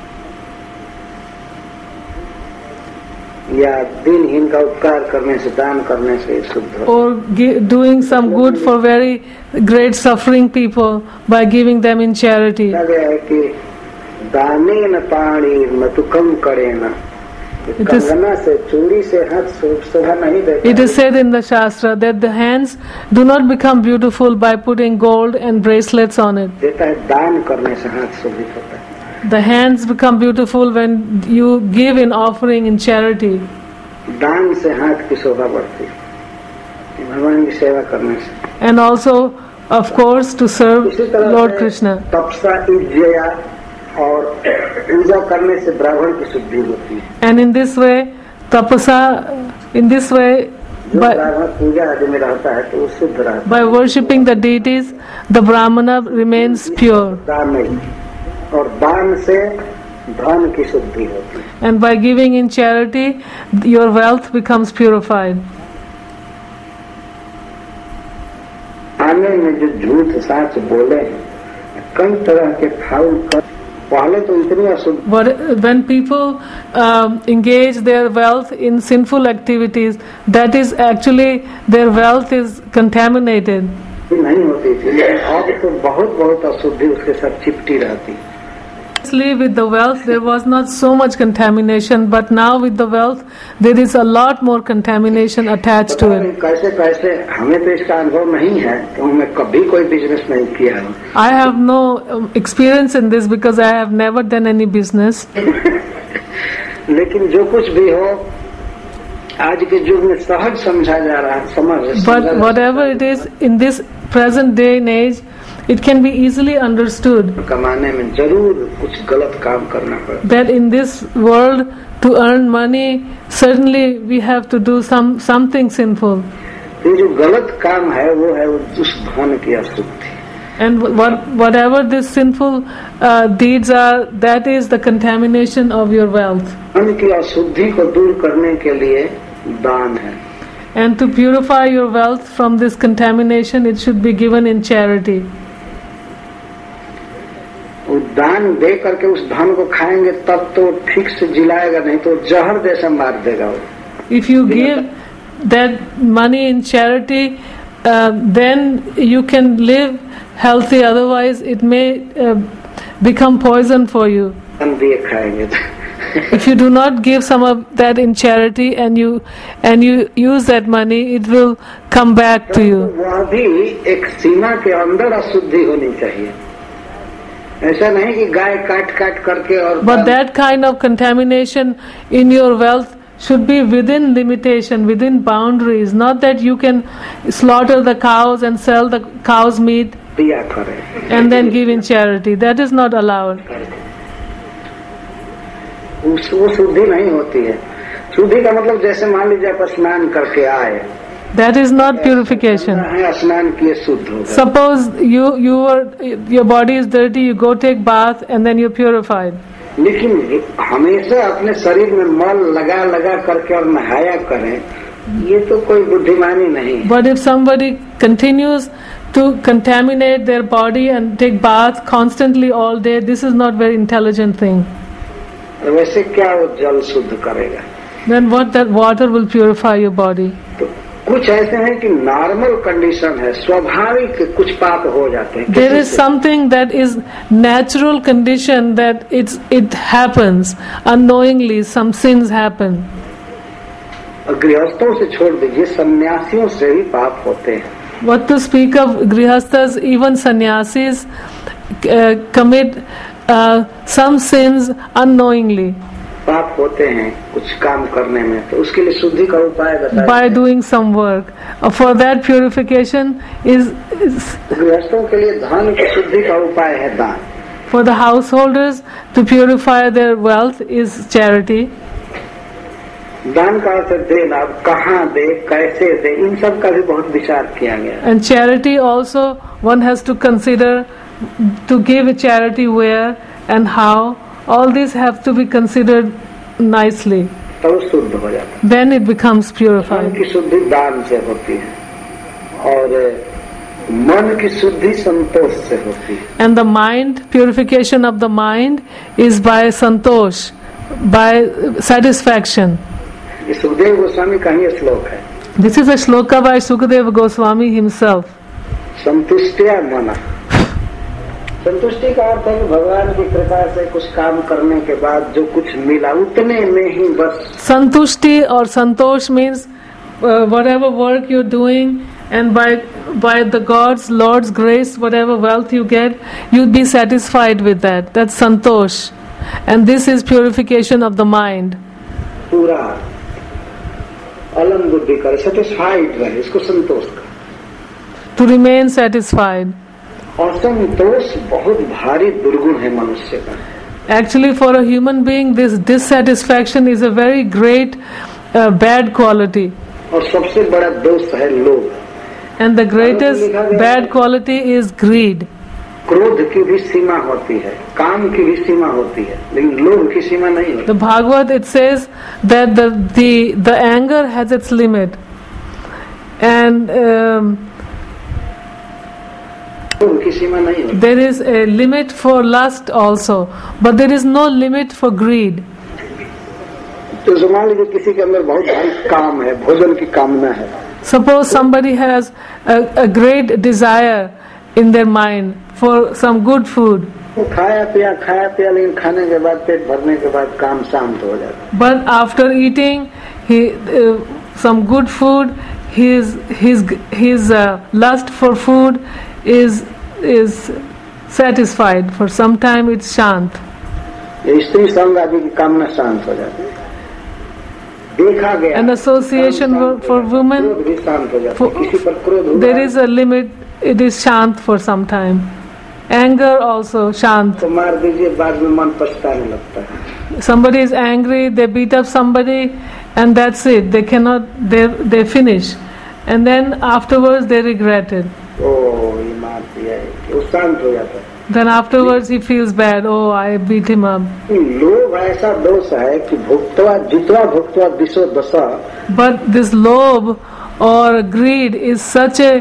या दिनहीन का उपकार करने से, दान करने से शुद्ध. Or gi- doing some good for very great suffering people by giving them in charity. कि दाने न पाणी मतुकम करे न. कंगना से चूड़ी से हाथ शोभा नहीं देता. It is said in the Shastra that the hands do not become beautiful by putting gold and bracelets on it. देता है दान करने से हाथ शोभित होता है. The hands become beautiful when you give in offering in charity. दान से हाथ की शोभा बढ़ती है भगवान की सेवा करने से. And also, of course, to serve Lord Krishna. तपसा इज्जया और पूजा करने से ब्राह्मण की शुद्धि होती है. And in this way, tapasa, in this way, by, पूजा आदि में रहता है तो वो शुद्ध रहता है. by worshipping the deities, the Brahmana remains pure. दान नहीं, और दान से धन की शुद्धि होती है. And by giving in charity, your wealth becomes purified. आने में जो झूठ साच बोले कई तरह के फाउल कर, पहले तो इतनी अशुद्ध. But when people um, engage their wealth in sinful activities, that is actually their wealth is contaminated. नहीं होती थी, अब तो बहुत बहुत अशुद्धि उसके साथ चिपटी रहती. With the wealth, there was not so much contamination, but now with the wealth, there is a lot more contamination attached to it. कैसे कैसे हमें तो इसका अनुभव नहीं है, क्योंकि मैं कभी कोई बिजनेस नहीं किया है. I have no um, experience in this because I have never done any business. लेकिन जो कुछ भी हो, आज के युग में सहज समझा जा रहा है, समझ. But whatever it is in this present day and age, it can be easily understood कमाने में जरूर कुछ गलत काम करना पड़ता. that in this world, to earn money, certainly we have to do some something sinful. ये जो गलत काम है वो है उस धन की अशुद्धि. And what whatever these sinful uh, deeds are, that is the contamination of your wealth. धन की अशुद्धि को दूर करने के लिए दान है. And to purify your wealth from this contamination, it should be given in charity. दान दे करके उस धन को खाएंगे तब तो ठीक से जिलाएगा, नहीं तो जहर जैसा मार देगा वो. If you give that money in charity, uh, then you can live healthy. Otherwise, it may uh, become poison for you. हम दिए खाएंगे If you do not give some of that in charity and you and you use that money, it will come back to you. वह भी एक सीमा के अंदर अशुद्धि होनी चाहिए. ऐसा नहीं कि गाय काट काट करके और But that kind of contamination in your wealth should be within limitation, within boundaries. Not that you can slaughter the cows and sell the cow's meat दिया करें and then give in charity. That is not allowed. उस वो शुद्धि नहीं होती है. शुद्धि का मतलब जैसे मान लीजिए आप स्नान करके आए. That is not purification. स्नान किए शुद्ध हो गए. Suppose you you were your body is dirty, you go take bath and then you're purified. लेकिन हमेशा अपने शरीर में मल लगा लगा करके और नहाया करें, ये तो कोई बुद्धिमानी नहीं. But if somebody continues to contaminate their body and take bath constantly all day, this is not very intelligent thing. वैसे क्या वो जल शुद्ध करेगा? Then what that water will purify your body? तो कुछ ऐसे हैं कि नॉर्मल कंडीशन है, स्वाभाविक कुछ पाप हो जाते हैं. There is something that is natural condition that it's it happens unknowingly. Some sins happen. गृहस्थों से छोड़ दीजिए, सन्यासियों से भी पाप होते हैं. What to speak of grihasthas, even sannyasis uh, commit uh, some sins unknowingly. पाप होते हैं कुछ काम करने में, तो उसके लिए शुद्धि का उपाय बताया. By doing some work. Uh, for that purification is, is गृहस्थों के लिए धन की शुद्धि का उपाय है दान. for the householders to purify their wealth is charity. दान का अर्थ देना, अब कहाँ दे, कैसे दे, इन सब का भी बहुत विचार किया गया. And charity also one has to consider to give a charity where and how. All these have to be considered nicely. तो शुद्ध हो जाता है. Then it becomes मन purified. की शुद्धि दान से होती है और मन की शुद्धि संतोष से होती है. And the mind, purification of the mind is by santosh, by satisfaction. ये सुखदेव गोस्वामी का ही श्लोक है. This is a shloka by Sukadeva Goswami himself. संतुष्टिया मना. संतुष्टि का अर्थ है कि भगवान की कृपा से कुछ काम करने के बाद जो कुछ मिला उतने में ही बस. Santushti or santosh means uh, whatever work you're doing and by by the God's Lord's grace, whatever wealth you get, you'll be satisfied with that. That's santosh. And this is purification of the mind. पूरा अलम बुद्धि कर satisfied रहे, इसको संतोष का. To remain satisfied. असंतोष बहुत भारी दुर्गुण है मनुष्य का. Actually, for a human being, this dissatisfaction is a very great uh, bad quality. और सबसे बड़ा दोष है लोभ. And the greatest bad quality is greed. क्रोध की भी सीमा होती है, काम की भी सीमा होती है, लेकिन लोभ की सीमा नहीं होती. The Bhagavad, it says that the the the anger has its limit, and um, लोभ की सीमा नहीं होती. there is a limit for lust also, but there is no limit for greed. तो मान लीजिए किसी के अंदर बहुत भारी काम है, भोजन की कामना है. Suppose somebody has a, a great desire in their mind for some good food. वो खाया पिया खाया पिया लेकिन खाने के बाद पेट भरने के बाद काम शांत हो जाता है. But after eating he uh, some good food, his his his uh, lust for food is is satisfied. For some time it's shant. ये स्त्री संग आदि की कामना शांत हो जाती है. देखा गया An association for, for women, क्रोध भी शांत हो जाता for, है. किसी पर क्रोध हुआ there is a limit. It is shant for some time. Anger also shant. तो मार दीजिए, बाद में मन पछताने लगता है. Somebody is angry, they beat up somebody, and that's it. They cannot. They they finish, and then afterwards they regret it. ओ ये मार दिया है, वो शांत हो जाता है. Then afterwards he feels bad. Oh, I beat him up. लोभ ऐसा दोष है कि भुक्तवा जितवा भुक्तवा दिशो दशा. But this lobe or greed is such a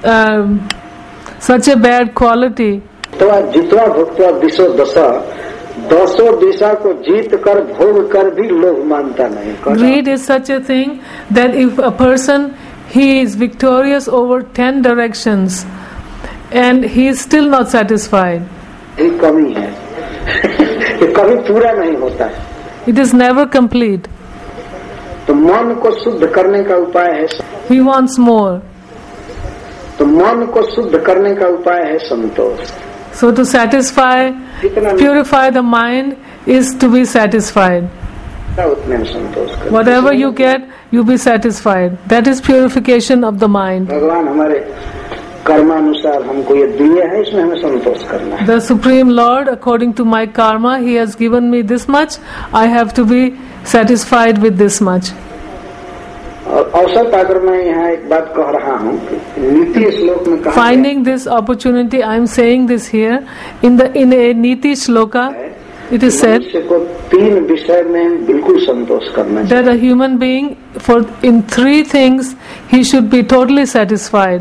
um, such a bad quality. तो जितवा भुक्तवा दिशो दशा दसों दिशा को जीत कर भोग कर भी लोभ मानता नहीं। Greed is such a thing that if a person he is victorious over ten directions and he is still not satisfied. ये कमी है। ये कभी पूरा नहीं होता है। It is never complete. तो मन को शुद्ध करने का उपाय है। He wants more. तो मन को शुद्ध करने का उपाय है संतोष। So to satisfy, purify the mind is to be satisfied. उतने में संतोष कर। Whatever you get, you be satisfied. That is purification of the mind. भगवान हमारे कर्मानुसार हमको ये दिए हैं, इसमें हमें संतोष करना है। The Supreme Lord, according to my karma, He has given me this much. I have to be satisfied with this much. और अवसर पाकर मैं यहाँ एक बात कह रहा हूँ कि नीति श्लोक में कहा Finding this opportunity, I am saying this here in the in a Niti Shloka. It is said मनुष्य को तीन विषय में बिल्कुल संतोष करना चाहिए। that a human being, for in three things, he should be totally satisfied.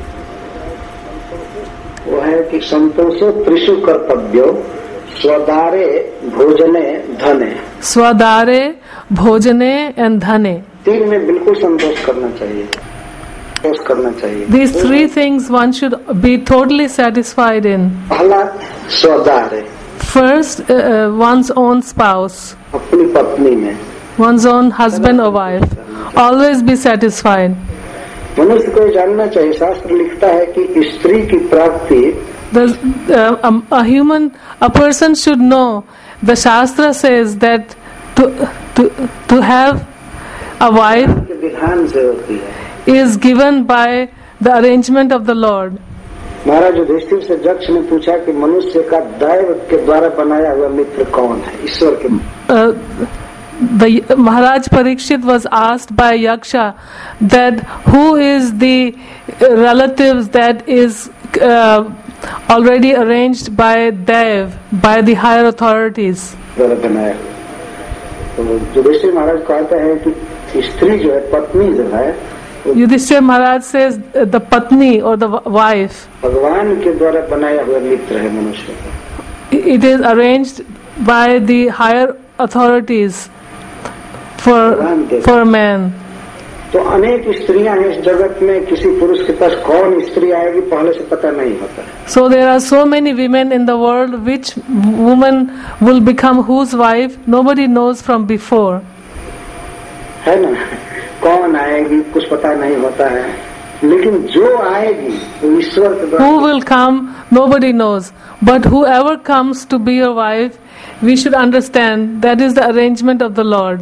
वो है कि संतोषो त्रिषु कर्तव्यो स्वदारे भोजने धने। Swadare, Bhojane and Dhane. तीन में बिल्कुल संतोष करना चाहिए, संतोष करना चाहिए। These three things one should be totally satisfied in. पहला स्वदारे, First, uh, uh, one's own spouse, अपनी पत्नी में। one's own husband or wife. Always be satisfied. मनुष्य को जानना चाहिए, शास्त्र लिखता है कि स्त्री की प्राप्ति The, uh, um, a human, a person should know. The Shastra says that to to to have a wife के विधान से होती है। is given by the arrangement of the Lord. महाराज युधिष्ठिर से यक्ष ने पूछा कि मनुष्य का दैव के द्वारा बनाया हुआ मित्र कौन है, ईश्वर के। Uh, the Maharaj Parikshit was asked by Yaksha that who is the relatives that is uh, already arranged by Dev, by the higher authorities. द्वारा बनाया हुआ। तो युधिष्ठिर महाराज कहते हैं कि स्त्री जो है, पत्नी जो है, Yudhishthira Maharaj says uh, the patni or the wife, भगवान के द्वारा बनाया हुआ मित्र है मनुष्य का। it is arranged by the higher authorities for for man. तो अनेक स्त्रियां हैं इस जगत में, किसी पुरुष के पास कौन स्त्री आएगी पहले से पता नहीं होता है। So there are so many women in the world, which woman will become whose wife, nobody knows from before. है ना, कौन आएगी कुछ पता नहीं होता है, लेकिन जो आएगी वो ईश्वर के द्वारा। Who will come, nobody knows. But whoever comes to be your wife, we should understand that is the arrangement of the Lord.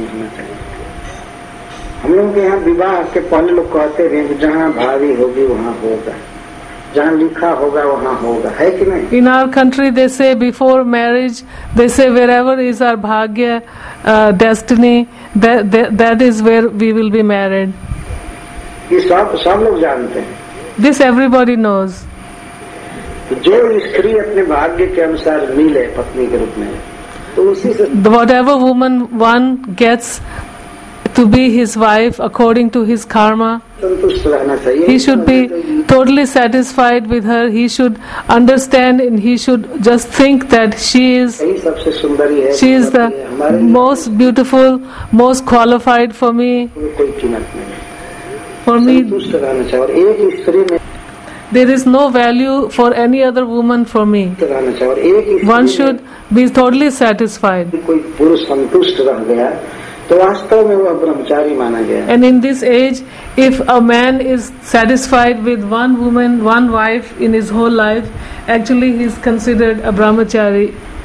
हम लोग के यहाँ विवाह के पहले लोग कहते हैं कि जहाँ भाभी होगी वहाँ होगा, जहाँ लिखा होगा वहाँ होगा, है कि नहीं? In our country, they say before marriage, they say wherever is our bhagya, uh, destiny, that, that that is where we will be married. ये सब सब लोग जानते हैं। This everybody knows. जो स्त्री अपने भाग्य के अनुसार मिले पत्नी के रूप में, तो उसी से Whatever woman one gets to be his wife according to his karma, संतुष्ट रहना चाहिए। he should be totally satisfied with her. He should understand and he should just think that she is यही सबसे सुंदरी है, she is the most beautiful, most qualified for me. कोई कीमत नहीं, For me, संतुष्ट रहना चाहिए। और एक स्त्री में there is no value for any other woman for me. रहना चाहिए। और एक One should be totally satisfied. कोई पुरुष संतुष्ट रह गया तो वास्तव में वह ब्रह्मचारी माना गया। And in this age, if a man is satisfied with one woman, one wife in his whole life, actually he is considered a brahmachari.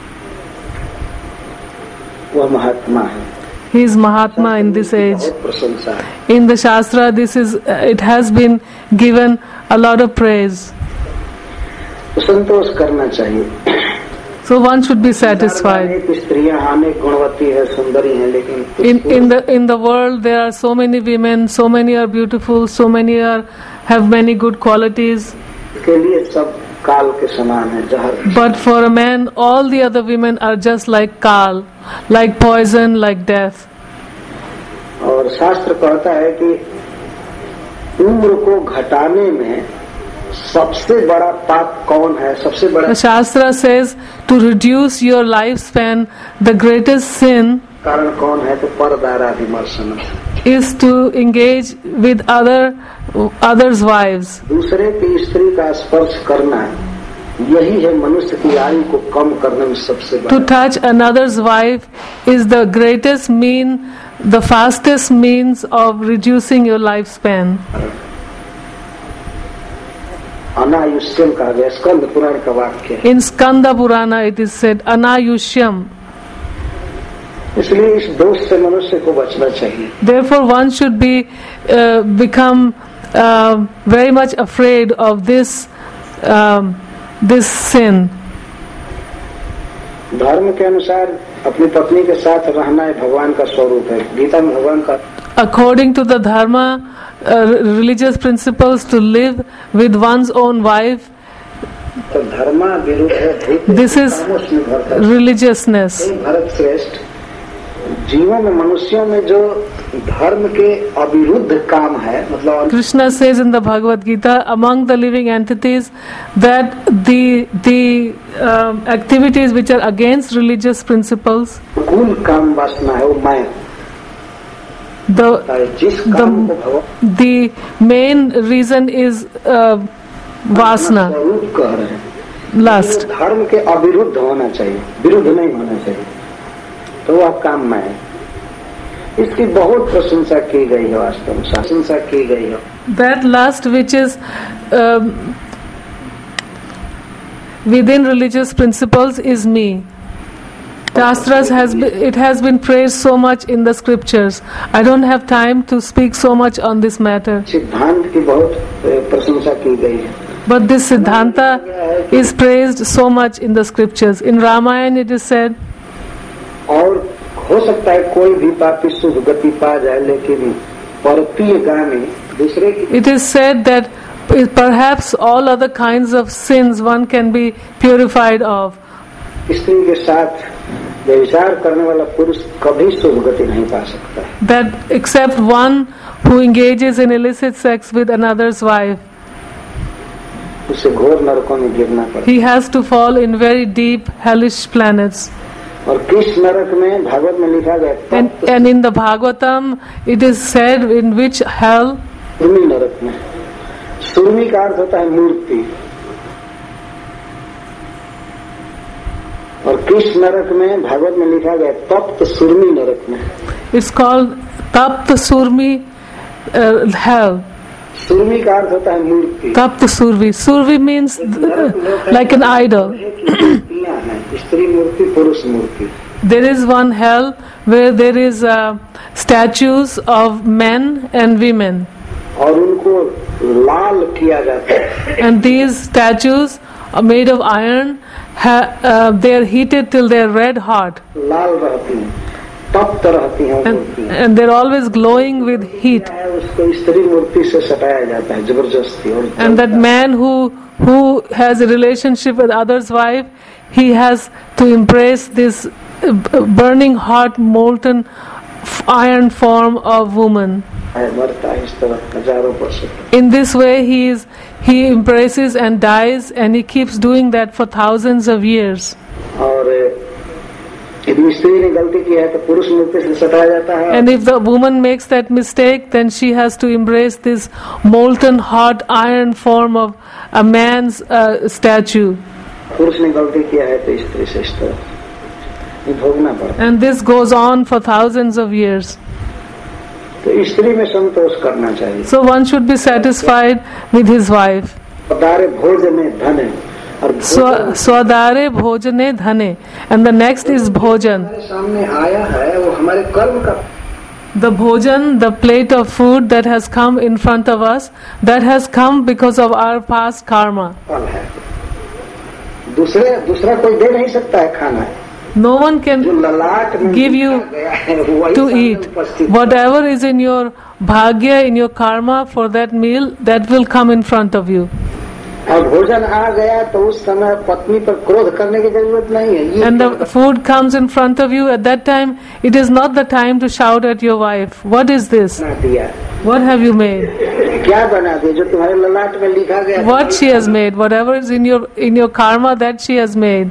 वह महात्मा है। He is Mahatma in this age. बहुत प्रशंसा है। In the Shastra, this is it has been given a lot of praise. तो संतोष करना चाहिए। So one should be satisfied. अनेक स्त्रियां अनेक गुणवती है, सुंदरी है, लेकिन In in the in the world there are so many women, so many are beautiful, so many are have many good qualities. के लिए सब काल के समान है, जहर। But for a man, all the other women are just like kal, like poison, like death. और शास्त्र कहता है कि उम्र को घटाने में सबसे बड़ा पाप कौन है? सबसे बड़ा The Shastra says to reduce your lifespan, the greatest sin कारण कौन है? तो परदारा विमर्शन, is to engage with other others' wives. दूसरे की स्त्री का स्पर्श करना, यही है मनुष्य की आयु को कम करने में सबसे To बड़ा। touch another's wife is the greatest mean, the fastest means of reducing your lifespan. अनायुष्यम कहा गया, स्कंद पुराण का वाक्य है। In Skanda Purana it is said, Anayushyam. इसलिए इस दोष से मनुष्य को बचना चाहिए। Therefore one should be uh, become uh, very much afraid of this um, this sin. धर्म के अनुसार अपनी पत्नी के साथ रहना है भगवान का स्वरूप है। गीता में भगवान का According to the dharma, uh, religious principles, to live with one's own wife, तो धर्मा विरुद्ध है। This is religiousness. भरत श्रेष्ठ, जीवन में मनुष्यों में जो धर्म के अविरुद्ध काम है, मतलब Krishna says in the Bhagavad Gita, among the living entities, that the the um, activities which are against religious principles, कुल काम वासना है वो मैं the जिस काम को भगवान the main reason is uh, vasana, स्वरूप कह रहे हैं, lust. धर्म के अविरुद्ध होना चाहिए, विरुद्ध नहीं होना चाहिए, तो वह काम में है। इसकी बहुत प्रशंसा की गई है, वास्तव में प्रशंसा की गई है। That lust which is um, within religious principles is me. Shastras has been, it has been praised so much in the scriptures. I don't have time to speak so much on this matter. सिद्धांत की बहुत प्रशंसा की गई है। But this Siddhanta is praised so much in the scriptures. In Ramayana it is said, और हो सकता है कोई भी पापी शुभ गति पा जाए, लेकिन परतीय गामी दूसरे की it is said that perhaps all other kinds of sins one can be purified of. स्त्री के साथ व्यभिचार करने वाला पुरुष कभी शुभ गति नहीं पा सकता है। That except one who engages in illicit sex with another's wife, उसे घोर नरकों में गिरना पड़ता he has to fall in very deep hellish planets. है। और किस नरक में भागवत में लिखा गया, And, and in the Bhagavatam it is said in which hell, सुरमी नरक में। सुरमी का अर्थ होता है मूर्ति, और किस नरक में भागवत में लिखा गया, तप्त सुरमी नरक में। it's called Tapta Surmi uh, hell. सुरमी का अर्थ होता है मूर्ति। Tapta Survi. Survi means uh, like an idol. मूर्तियां हैं, स्त्री मूर्ति, पुरुष मूर्ति। There is one hell where there is uh, statues of men and women, और उनको लाल किया जाता है। and these statues are made of iron. Ha, uh, they are heated till they are red hot, लाल रहती हैं, तप्त रहती हैं and, मूर्तियां। and they're always glowing with heat. है, उसको स्त्री मूर्ति से सटाया जाता है जबरदस्ती। और And that man who who has a relationship with other's wife, he has to embrace this uh, burning hot molten f- iron form of woman. है, मरता है इस तरह हजारों वर्षों तक। In this way he is he embraces and dies, and he keeps doing that for thousands of years. और यदि स्त्री ने गलती की है तो पुरुष मूर्ति से सटाया जाता है। And if the woman makes that mistake, then she has to embrace this molten hot iron form of a man's uh, statue. पुरुष ने गलती किया है तो स्त्री से इस तरह ये भोगना पड़ता है। And this goes on for thousands of years. तो स्त्री में संतोष करना चाहिए। So one should be satisfied with his wife. पदारे भोजन में धन है, और Swa- Swadare bhojane dhane. And the next is bhojan. हमारे सामने आया है वो हमारे कर्म का The bhojan, the plate of food that has come in front of us, that has come because of our past karma. फल है। दूसरे दूसरा कोई दे नहीं सकता है खाना। No one जो can ललाट में give you लिखा गया है, वही to सामने eat. उपस्थित है। Whatever is in your bhagya, in your karma for that meal, that will come in front of you. और भोजन आ गया तो उस समय पत्नी पर क्रोध करने की जरूरत नहीं है। ये And the food comes in front of you, at that time, it is not the time to shout at your wife, what is this? ना दिया, What have you made? क्या बना दिया जो तुम्हारे ललाट में लिखा गया? What she has made, whatever is in your in your karma, that she has made.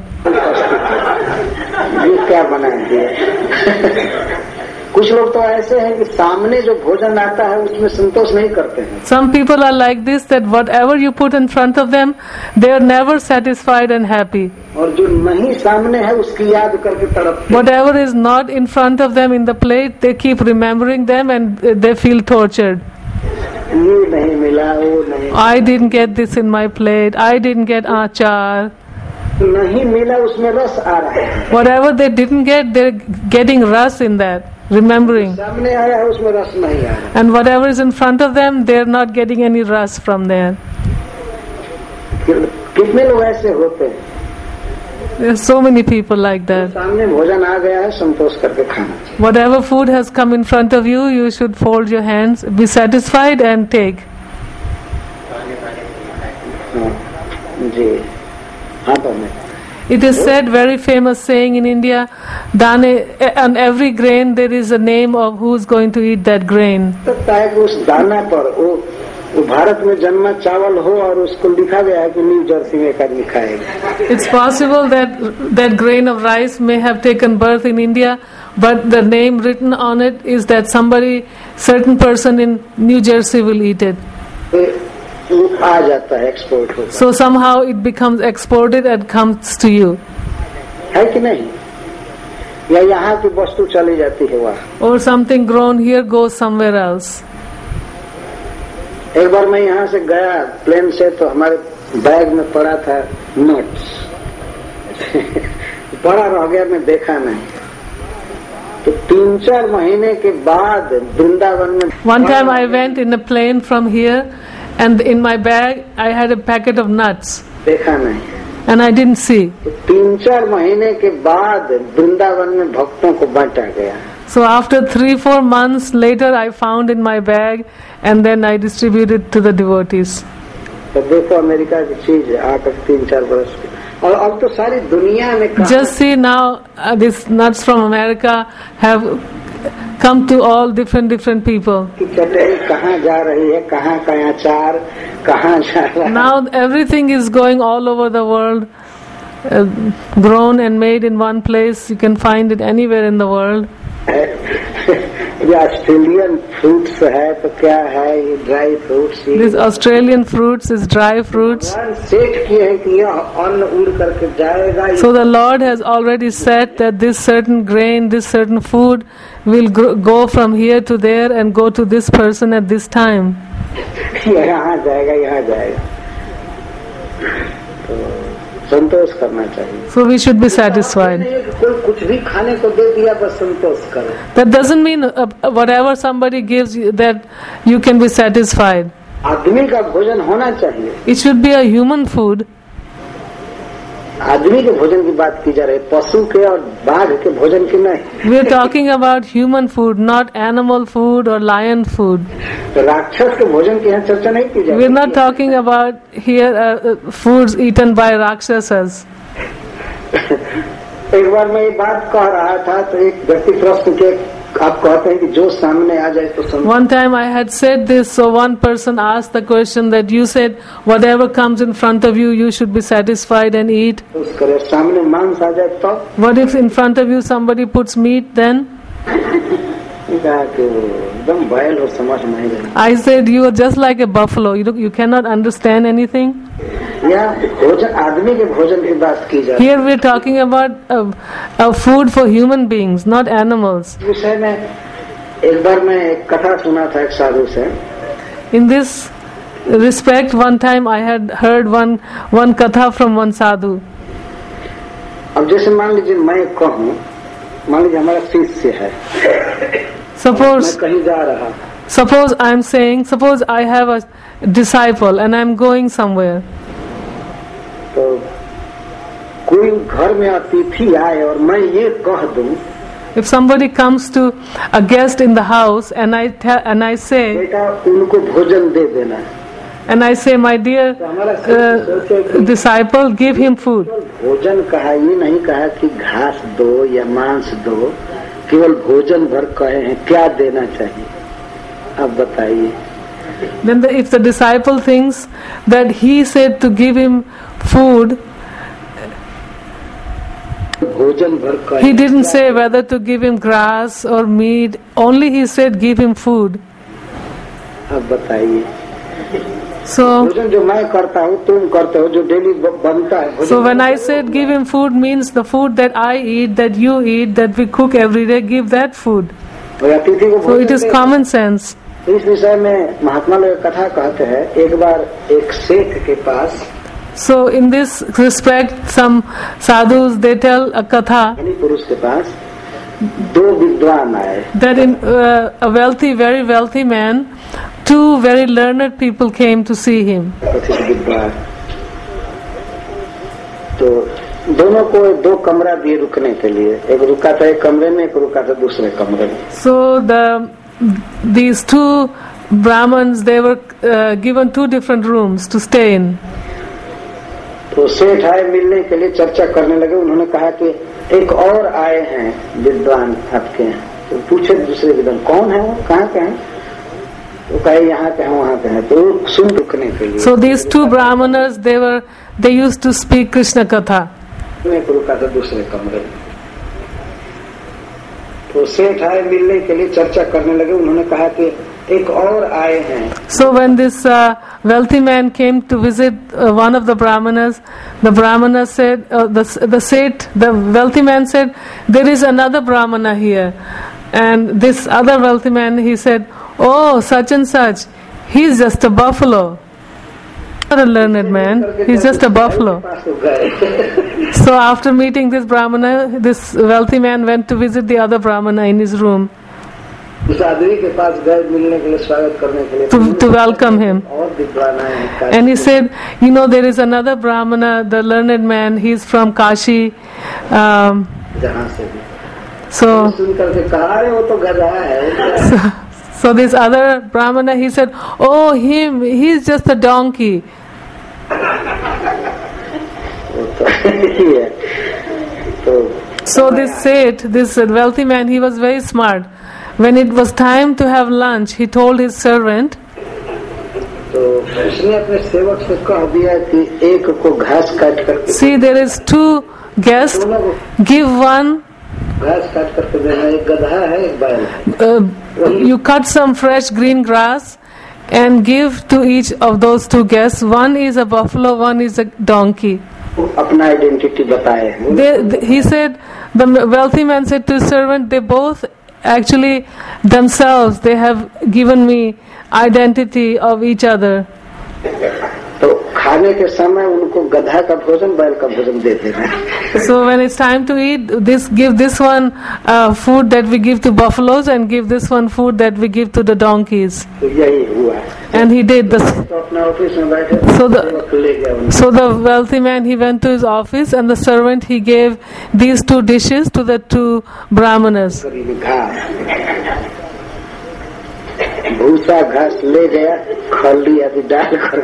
ये क्या बना दिया? कुछ लोग तो ऐसे हैं कि सामने जो भोजन आता है उसमें संतोष नहीं करते हैं. Some people are like this, that whatever you put in front of them, they are never satisfied and happy. और जो नहीं सामने है उसकी याद करके तड़पते. Whatever is not in front of them in the plate, they keep remembering them and they feel tortured. ये नहीं मिला, वो नहीं. I didn't get this in my plate. I didn't get achar. नहीं मिला उसमें रस आ रहा है. Whatever they didn't get, they're getting rus in that, remembering. सामने आया है उसमें रस नहीं आ रहा. And whatever is in front of them, they're not getting any rus from there. कितने लोग ऐसे होते हैं? There are so many people like that. सामने भोजन आ गया है, संतोष करके खाना. Whatever food has come in front of you, you should fold your hands, be satisfied and take. जी हाँ तो मैं. It is said, very famous saying in India, dane, on every grain there is a name of who's going to eat that grain. लगता है कि उस दाना पर वो, वो भारत में जन्मा चावल हो और उसको लिखा गया है कि न्यू जर्सी में एक आदमी खाएगा. It's possible that that grain of rice may have taken birth in India, but the name written on it is that somebody, certain person in New Jersey will eat it. वो आ जाता है, export होता है. So somehow it becomes exported and comes to you. है कि नहीं? या यहाँ की वस्तु चली जाती है वहाँ. Or something grown here goes somewhere else. एक बार मैं यहाँ से गया प्लेन से, तो हमारे बैग में पड़ा था नट्स. पड़ा रह गया, मैं देखा नहीं. तो तीन चार महीने के बाद वृंदावन में. One time I went in a plane from here, and in my bag I had a packet of nuts. देखा नहीं. And I didn't see. तो तीन चार महीने के बाद वृंदावन में भक्तों को बांटा गया. So after three four months later I found in my bag, and then I distributed to the devotees. तो देखो अमेरिका की चीज है, आकर तीन चार बरस की. और अब तो सारी दुनिया में. Just see now, uh, these nuts from America have come to all different different people. कि चटनी कहाँ जा रही है, कहाँ का अचार कहाँ जा रहा है. Now everything is going all over the world, uh, grown and made in one place. You can find it anywhere in the world. ये ऑस्ट्रेलियन फ्रूट्स है तो क्या है, ये dry fruits. This Australian fruits is dry fruits. Set किए हैं कि यह अन्न उड़ करके जाएगा. So the Lord has already said that this certain grain, this certain food will go from here to there and go to this person at this time. यहाँ जाएगा, यहाँ जाएगा. तो संतोष करना चाहिए. So we should be satisfied. कोई कुछ भी खाने को दे दिया बस संतोष करो. That doesn't mean uh, whatever somebody gives you that you can be satisfied. आदमी का भोजन होना चाहिए. It should be a human food. आदमी के भोजन की बात की जा रही है, पशु के और बाघ के भोजन की नहीं. We are talking about human food, not animal food or lion food. तो राक्षस के भोजन की यहाँ चर्चा नहीं की जा रही. We are not talking about here uh, foods eaten by rakshasas. एक बार मैं ये बात कह रहा था तो एक व्यक्ति प्रश्न के, आप कहते हैं कि जो सामने आ जाए तो समझ. One time I had said this, so one person asked the question that you said whatever comes in front of you, you should be satisfied and eat. करे सामने मांस आ जाए तो. What if in front of you somebody puts meat then? एकदम बैल और समझ नहीं रहे. I said you are just like a buffalo. You you cannot understand anything. या भोजन आदमी के भोजन की बात की जाए. Here we are talking about a, a food for human beings, not animals. विषय में एक बार मैं एक कथा सुना था एक साधु से. In this respect, one time I had heard one one katha from one sadhu. अब जैसे मान लीजिए मैं कहूँ, मान लीजिए हमारा शिष्य है. Suppose मैं कहीं जा रहा. Suppose I am saying, suppose I have a disciple and I am going somewhere. तो कोई घर में अतिथि आए और मैं ये कह दूं. If somebody comes to a guest in the house and I tell, and I say, बेटा उनको भोजन दे देना. And I say, my dear uh, disciple, give him food. भोजन कहा, ये नहीं कहा कि घास दो या मांस दो, केवल भोजन भर कहे हैं. क्या देना चाहिए आप बताइए. Then the, if the disciple thinks that he said to give him food, भोजन भर का he didn't say whether to give him grass or meat, only he said give him food. अब बताइए, So, भोजन जो मैं करता हूँ तुम करते हो, जो डेली बनता है भोजन, so when I said give him food means the food that I eat, that you eat, that we cook every day, give that food. और अतिथि को So भोजन it is they. common sense. इस विषय में महात्मा लोग कथा कहते हैं, एक बार एक सेठ के पास, So in this respect, some sadhus, they tell a katha धनी पुरुष के पास दो विद्वान आए, that in uh, a wealthy, very wealthy man, two very learned people came to see him. प्रसिद्ध विद्वान। तो दोनों को दो कमरा दिए रुकने के लिए, एक रुका था एक कमरे में, एक रुका था दूसरे कमरे में। So the these two Brahmins, they were uh, given two different rooms to stay in. तो सेठ आए मिलने के लिए, चर्चा करने लगे। उन्होंने कहा कि एक और आए हैं विद्वान आपके यहाँ। तो पूछे दूसरे विद्वान कौन है वो, कहाँ के हैं? तो कहे यहाँ के हैं वहाँ के हैं। तो सुन रुकने के लिए, So these two Brahmanas, they were they used to speak Krishna Katha. एक रुका था दूसरे कमरे में। तो सेठ आए मिलने के लिए, चर्चा करने लगे। उन्होंने कहा कि एक और आए हैं। So when this uh, wealthy man came to visit uh, one of the Brahmanas, the Brahmana said, uh, the the Seth, the wealthy man said, there is another Brahmana here, and this other wealthy man, he said, oh, such and such, he's just a buffalo. Not a learned man, he's just a buffalo. So after meeting this Brahmana, this wealthy man went to visit the other Brahmana in his room उस आदमी के पास गए मिलने के लिए, स्वागत करने के लिए, to, to welcome him. और विद्वान आए हैं। And he said, you know, there is another Brahmana, the learned man, he's from Kashi. Um, जहाँ से भी so, सुन करके कहा अरे वो तो गधा है। so, so this other Brahmana, he said, oh, him, he's just a donkey. वो तो यही है। तो So this Seth, this wealthy man, he was very smart. When it was time to have lunch, he told his servant, तो उसने अपने सेवक से कह दिया कि एक को घास काट करके, see, there is two guests, give one, घास काट करके देना, एक गधा है एक बैल है। uh, you cut some fresh green grass and give to each of those two guests. One is a buffalo, one is a donkey. अपना आइडेंटिटी बताए। They, th- he said, the wealthy man said to his servant, they both actually themselves, they have given me identity of each other. तो खाने के समय उनको गधा का भोजन बैल का भोजन दे देना। So when it's time to eat, this give this one uh, food that we give to buffaloes and give this one food that we give to the donkeys. तो यही हुआ। And he did this. तो अपने office में बैठे, So the सेवक ले गया उनको। so the wealthy man, he went to his office, and the servant, he gave these two dishes to the two Brahmanas. करीब घास, भूसा घास ले गया, खल्ली आदि डाल कर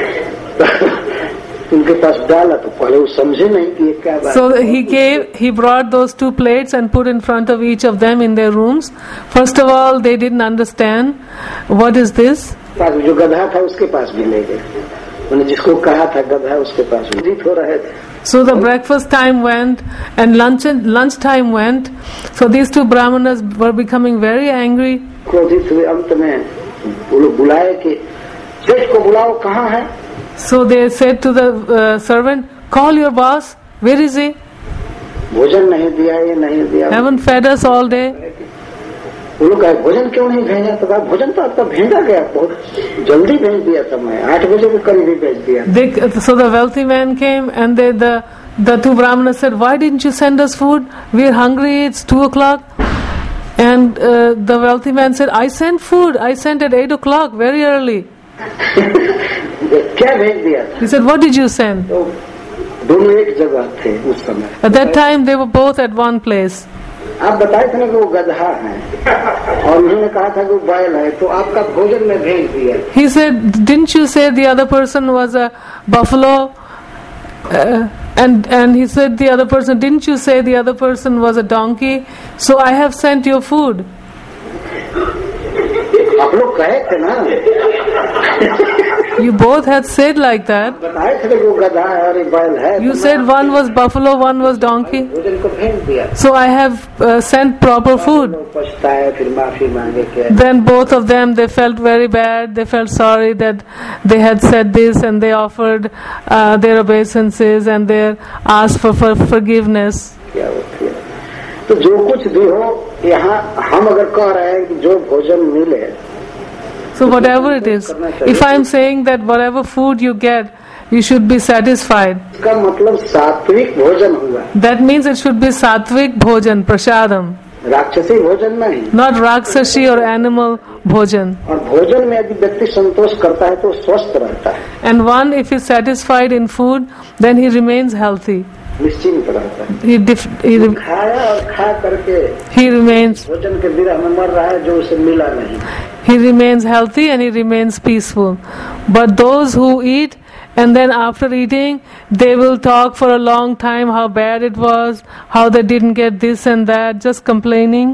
उनके पास डाला। तो पहले वो समझे नहीं कि ये क्या बात। So he gave, he brought those two plates and put in front of each of them in their rooms. First of all, they didn't understand what is this. पास जो गधा था उसके पास भी ले गए, उन्होंने जिसको कहा था गधा उसके पास विजित हो रहे थे। So the breakfast time went and lunch lunch time went. So these two Brahmanas were becoming very angry. क्रोधित हुए, अंत में वो लोग बुलाए कि सेठ को बुलाओ, कहाँ है? So they said to the uh, servant, call your boss, where is he? भोजन नहीं दिया, ये नहीं दिया। Haven't fed us all day. वो लोग कहे भोजन क्यों नहीं भेजा? तो कहा भोजन तो आपका भेजा गया, बहुत जल्दी भेज दिया था, मैं आठ बजे के करीब ही भेज दिया। They, so the wealthy man came, and they, the the two Brahmanas said, why didn't you send us food? We're hungry, it's two o'clock. And uh, the wealthy man said, I sent food, I sent at eight o'clock, very early. क्या भेज दिया था? He said, what did you send? तो दोनों एक जगह थे उस समय। At that time, they were both at one place. आप बताए थे ना कि वो गधा है और उन्होंने कहा था कि वो बैल है, तो आपका भोजन में भेज दिया। He said, didn't you say the other person was a buffalo? Uh, and and he said the other person, didn't you say the other person was a donkey? So I have sent your food. आप लोग कहे थे ना, You both had said like that. बताए थे कि वो गधा है और ये बैल है. You said one was buffalo, one was donkey. भोजन को फेंक दिया. So I have uh, sent proper food. पछताए, फिर माफी मांगे के. Then both of them, they felt very bad. They felt sorry that they had said this, and they offered uh, their obeisances and they asked for, for forgiveness. क्या वो किया? तो जो कुछ भी हो, यहाँ हम अगर कह रहे हैं कि जो भोजन मिले, so whatever it is, if I am saying that whatever food you get, you should be satisfied. इसका मतलब सात्विक भोजन हुआ. That means it should be sattvic bhojan, prasadam. राक्षसी भोजन नहीं. Not raksashi or animal bhojan. और भोजन में यदि व्यक्ति संतोष करता है तो स्वस्थ रहता है. And one, if he is satisfied in food, then he remains healthy. निश्चिंत रहता है. He, dif- he, खाया और खा करके he remains भोजन के विरह में मर रहा है जो उसे मिला नहीं. he remains healthy and he remains peaceful. But those who eat and then after eating they will talk for a long time how bad it was, how they didn't get this and that, just complaining.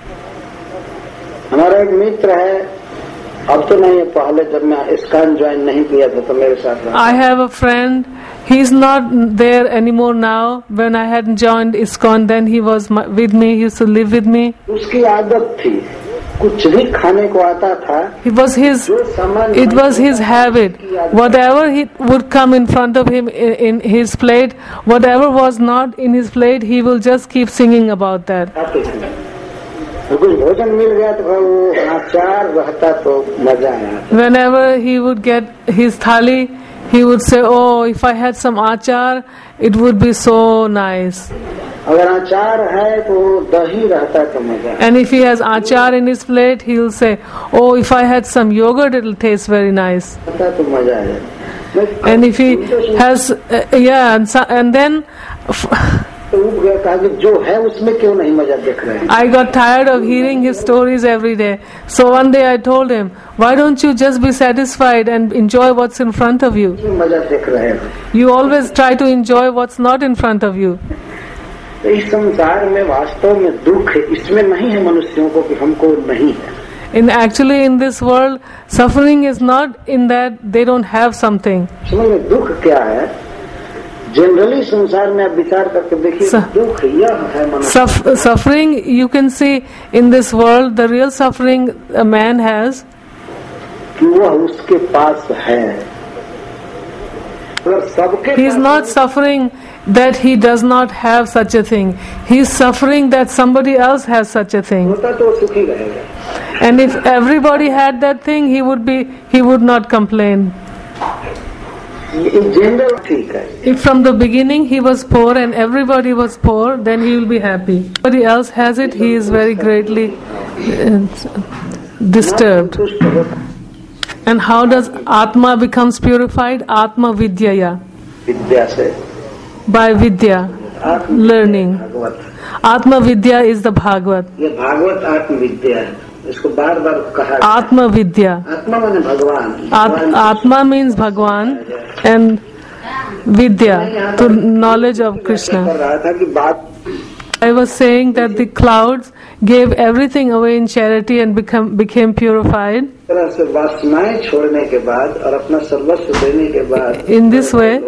हमारा एक मित्र है, अब तो नहीं है, पहले जब मैं इस्कॉन ज्वाइन नहीं किया था तो मेरे साथ रहा. I have a friend, he's not there anymore now. When I hadn't joined ISKCON, then he was my, with me, he used to live with me. उसकी आदत थी, कुछ भी खाने को आता था. It was his, it was his habit. Whatever he would come in front of him in, in his plate, whatever was not in his plate, he will just keep singing about that. कुछ भोजन मिल गया तो वो अचार रहता तो मजा आया. Whenever he would get his thali, he would say, "Oh, if I had some achar, it would be so nice." अगर अचार है तो दही रहता तो मजा. And if he has achar in his plate, he will say, "Oh, if I had some yogurt, it will taste very nice." रहता तो मजा आया. And if he has, uh, yeah, and, so, and then. तो उठ गया, कहा कि जो है उसमें क्यों नहीं मजा देख रहे हैं. I got tired of hearing his stories every day. So one day I told him, why don't you just be satisfied and enjoy what's in front of you? मजा देख रहे हैं. You always try to enjoy what's not in front of you. इस संसार में वास्तव में दुख इसमें नहीं है मनुष्यों को कि हमको नहीं है. In actually in this world, suffering is not in that they don't have something. समझ में दुख क्या है? जनरली संसार में आप विचार करके देखिए, दुख यह है मनुष्य. Suffering you can see in this world, the real suffering a man has, कि वह उसके पास है. अगर सबके he is not suffering that he does not have such a thing. He is suffering that somebody else has such a thing. होता तो सुखी रहेगा. And if everybody had that thing, he would be, he would not complain. General ठीक है. If from the beginning he was poor and everybody was poor, then he will be happy. If somebody else has it, he is very greatly uh, disturbed. And how does Atma becomes purified? Atma Vidyaya. विद्या से. By Vidya, learning. Atma Vidya is the Bhagavad. ये भागवत आत्म विद्या है. इसको बार बार कहा. Atma Vidya. आत्मा माने भगवान. At, Atma means Bhagwan and Vidya, to knowledge of Krishna. I was saying that the clouds gave everything away in charity and become, became purified. In this way,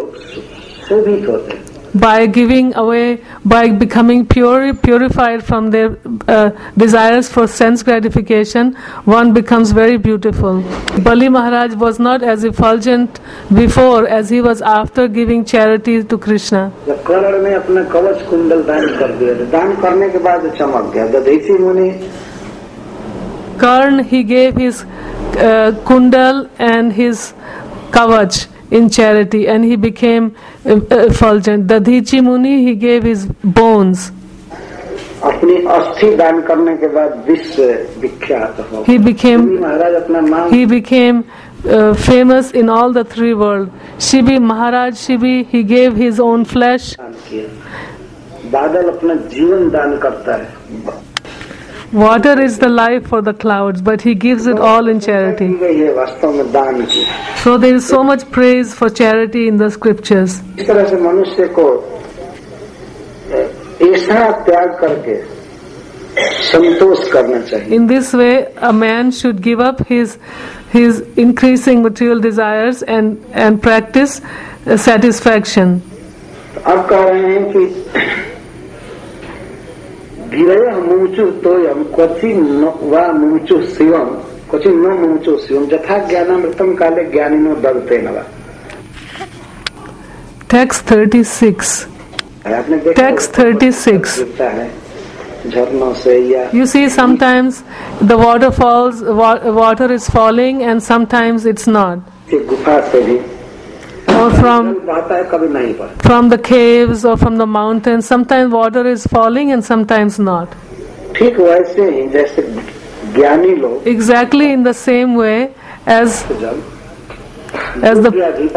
by giving away, by becoming pure, purified from their uh, desires for sense gratification, one becomes very beautiful. Bali Maharaj was not as effulgent before as he was after giving charity to Krishna. कर्ण ने अपना कवच कुंडल दान कर दिया. दान करने के बाद चमक गया. दधीची मुनि. Karn, he gave his uh, kundal and his kavach in charity, and he became uh, effulgent. Dadhichi Muni, he gave his bones. अपनी अस्थि दान करने के बाद विश्व विख्यात हो. He became महाराज अपना नाम. He became uh, famous in all the three worlds. Shibi Maharaj Shibi, he gave his own flesh. बादल अपना जीवन दान करता है. Water is the life for the clouds, but he gives it all in charity. वास्तव में दान की. So there is so much praise for charity in the scriptures. इस तरह से मनुष्य को ऐसा त्याग करके संतोष करना चाहिए. In this way, a man should give up his his increasing material desires and and practice uh, satisfaction. अब कह रहे हैं कि गिरय मुमुचु तोयम क्वचिन वा मुमुचु शिवम क्वचिन न मुमुचु शिवम यथा ज्ञानामृतम काले ज्ञानिनो दलते नवा. Text thirty-six. Text thirty-six. You see, sometimes the water falls, wa- water is falling, and sometimes it's not. Or from from the caves or from the mountains, sometimes water is falling and sometimes not. Exactly in the same way as as the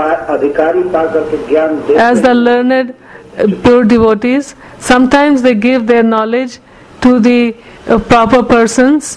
as the learned uh, pure devotees, sometimes they give their knowledge to the uh, proper persons,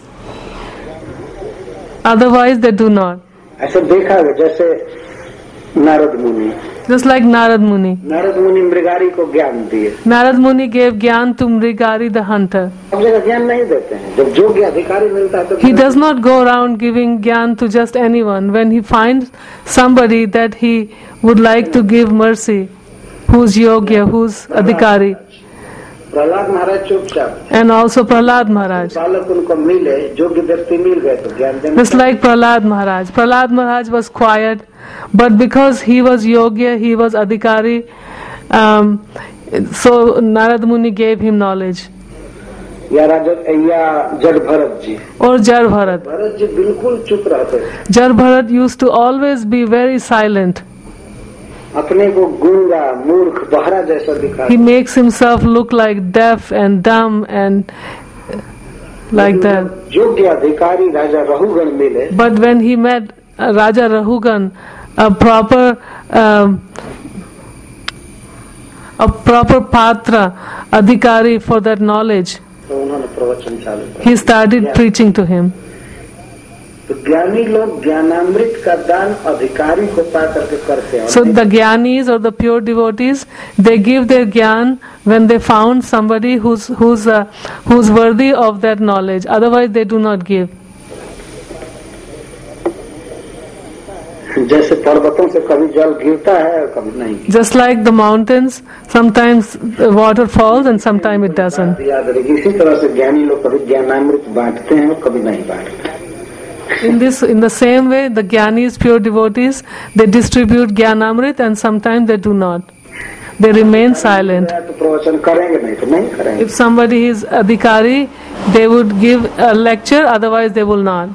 otherwise they do not. ऐसा देखा है जैसे नारद मुनि. Just like Narad Muni. Narad मुनि मृगारी को ज्ञान दिए. Narad Muni gave Gyan to Mrigari the hunter. अब जगह ज्ञान नहीं देते हैं. जब योग्य अधिकारी मिलता है तो He does not go around giving Gyan to just anyone. When he finds somebody that he would like to give mercy, who's Yogya, who's Adhikari. Prahlad महाराज चुपचाप. And also Prahlad Maharaj. बालक उनको मिले, योग्य व्यक्ति मिल गए तो ज्ञान देने. Just like Prahlad Maharaj. Prahlad Maharaj was quiet, but because he was Yogya, he was Adhikari, um, so Narad Muni gave him knowledge. या राजा या जड़ Bharat ji. Or Jar Bharat. Bharat ji बिल्कुल चुप रहते. Jar Bharat used to always be very silent. अपने को गूंगा मूर्ख बहरा जैसा दिखा. He makes himself look like deaf and dumb and like that. योग्य अधिकारी राजा रहुगण मिले. But when he met uh, Raja Rahugan, a proper um, a proper patra adhikari for that knowledge, तो उन्होंने प्रवचन चालू किया. he started preaching to him. तो ज्ञानी लोग ज्ञानामृत का दान अधिकारी को पा करके करते हैं. So the Gyanis or the pure devotees, they give their Gyan when they found somebody who's who's uh, who's worthy of that knowledge. Otherwise, they do not give. जैसे पर्वतों से कभी जल गिरता है और कभी नहीं. Just like the mountains, sometimes the water falls and sometimes it doesn't. याद रखिए, इसी तरह से ज्ञानी लोग कभी ज्ञानामृत बांटते हैं और कभी नहीं बांटते. In this, in the same way, the Gyanis, pure devotees, they distribute Gyanamrit and sometimes they do not. They remain silent. तो प्रवचन करेंगे नहीं तो नहीं करेंगे. If somebody is adhikari, they would give a lecture, otherwise they will not.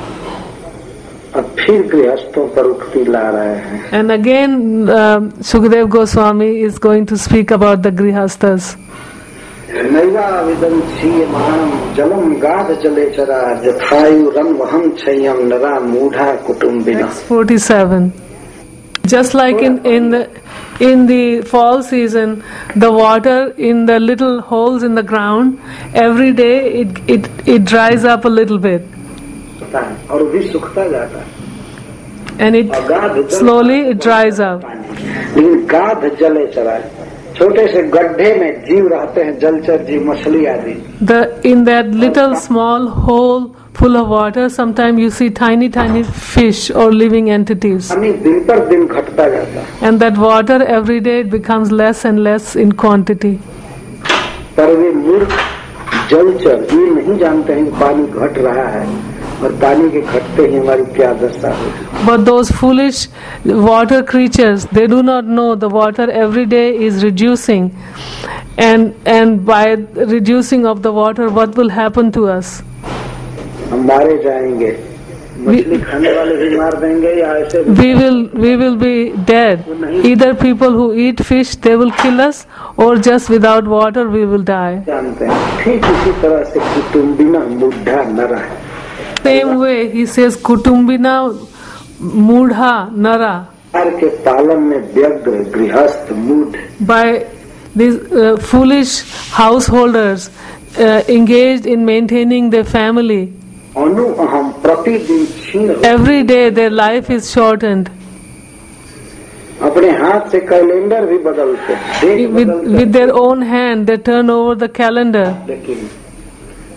अब फिर गृहस्थों पर उक्ति ला रहे हैं. And again, uh, Sukadev Goswami is going to speak about the Grihasthas. नैवा विदं क्षीयमाणं जलं गाध जले चरा जथायु रन्वहं क्षयं नरा मूढ़ा कुटुम्बिना. forty-seven. Just like in in the in the fall season, the water in the little holes in the ground, every day it it it dries up a little bit. और भी सूखता जाता है. And it slowly it dries up. लेकिन गाध जले चरा, छोटे से गड्ढे में जीव रहते हैं, जलचर जीव, मछली आदि. The in that little small hole full of water, sometimes you see tiny tiny fish or living entities. पानी दिन पर दिन घटता जाता है. And that water every day it becomes less and less in quantity. पर वे मूर्ख जलचर ये नहीं जानते हैं कि पानी घट रहा है और पानी के घटते ही हमारी क्या दशा होगी. But those foolish water creatures, they do not know the water every day is reducing, and and by reducing of the water, what will happen to us? हम मारे जाएंगे. मछली खाने वाले भी मार देंगे या ऐसे. We will we will be dead. Either people who eat fish, they will kill us, or just without water we will die. जानते हैं. ठीक इसी तरह से कुटुम्बिना मूढ़ा नरा. Same way he says Kutumbina Mudha Nara. के पालन में व्यग्र गृहस्थ मूढ़. By these uh, foolish householders uh, engaged in maintaining their family, अनु अहम प्रतिदिन क्षीण. every day their life is shortened. अपने हाथ से कैलेंडर भी बदलते हैं. With, with their own hand they turn over the calendar. लेकिन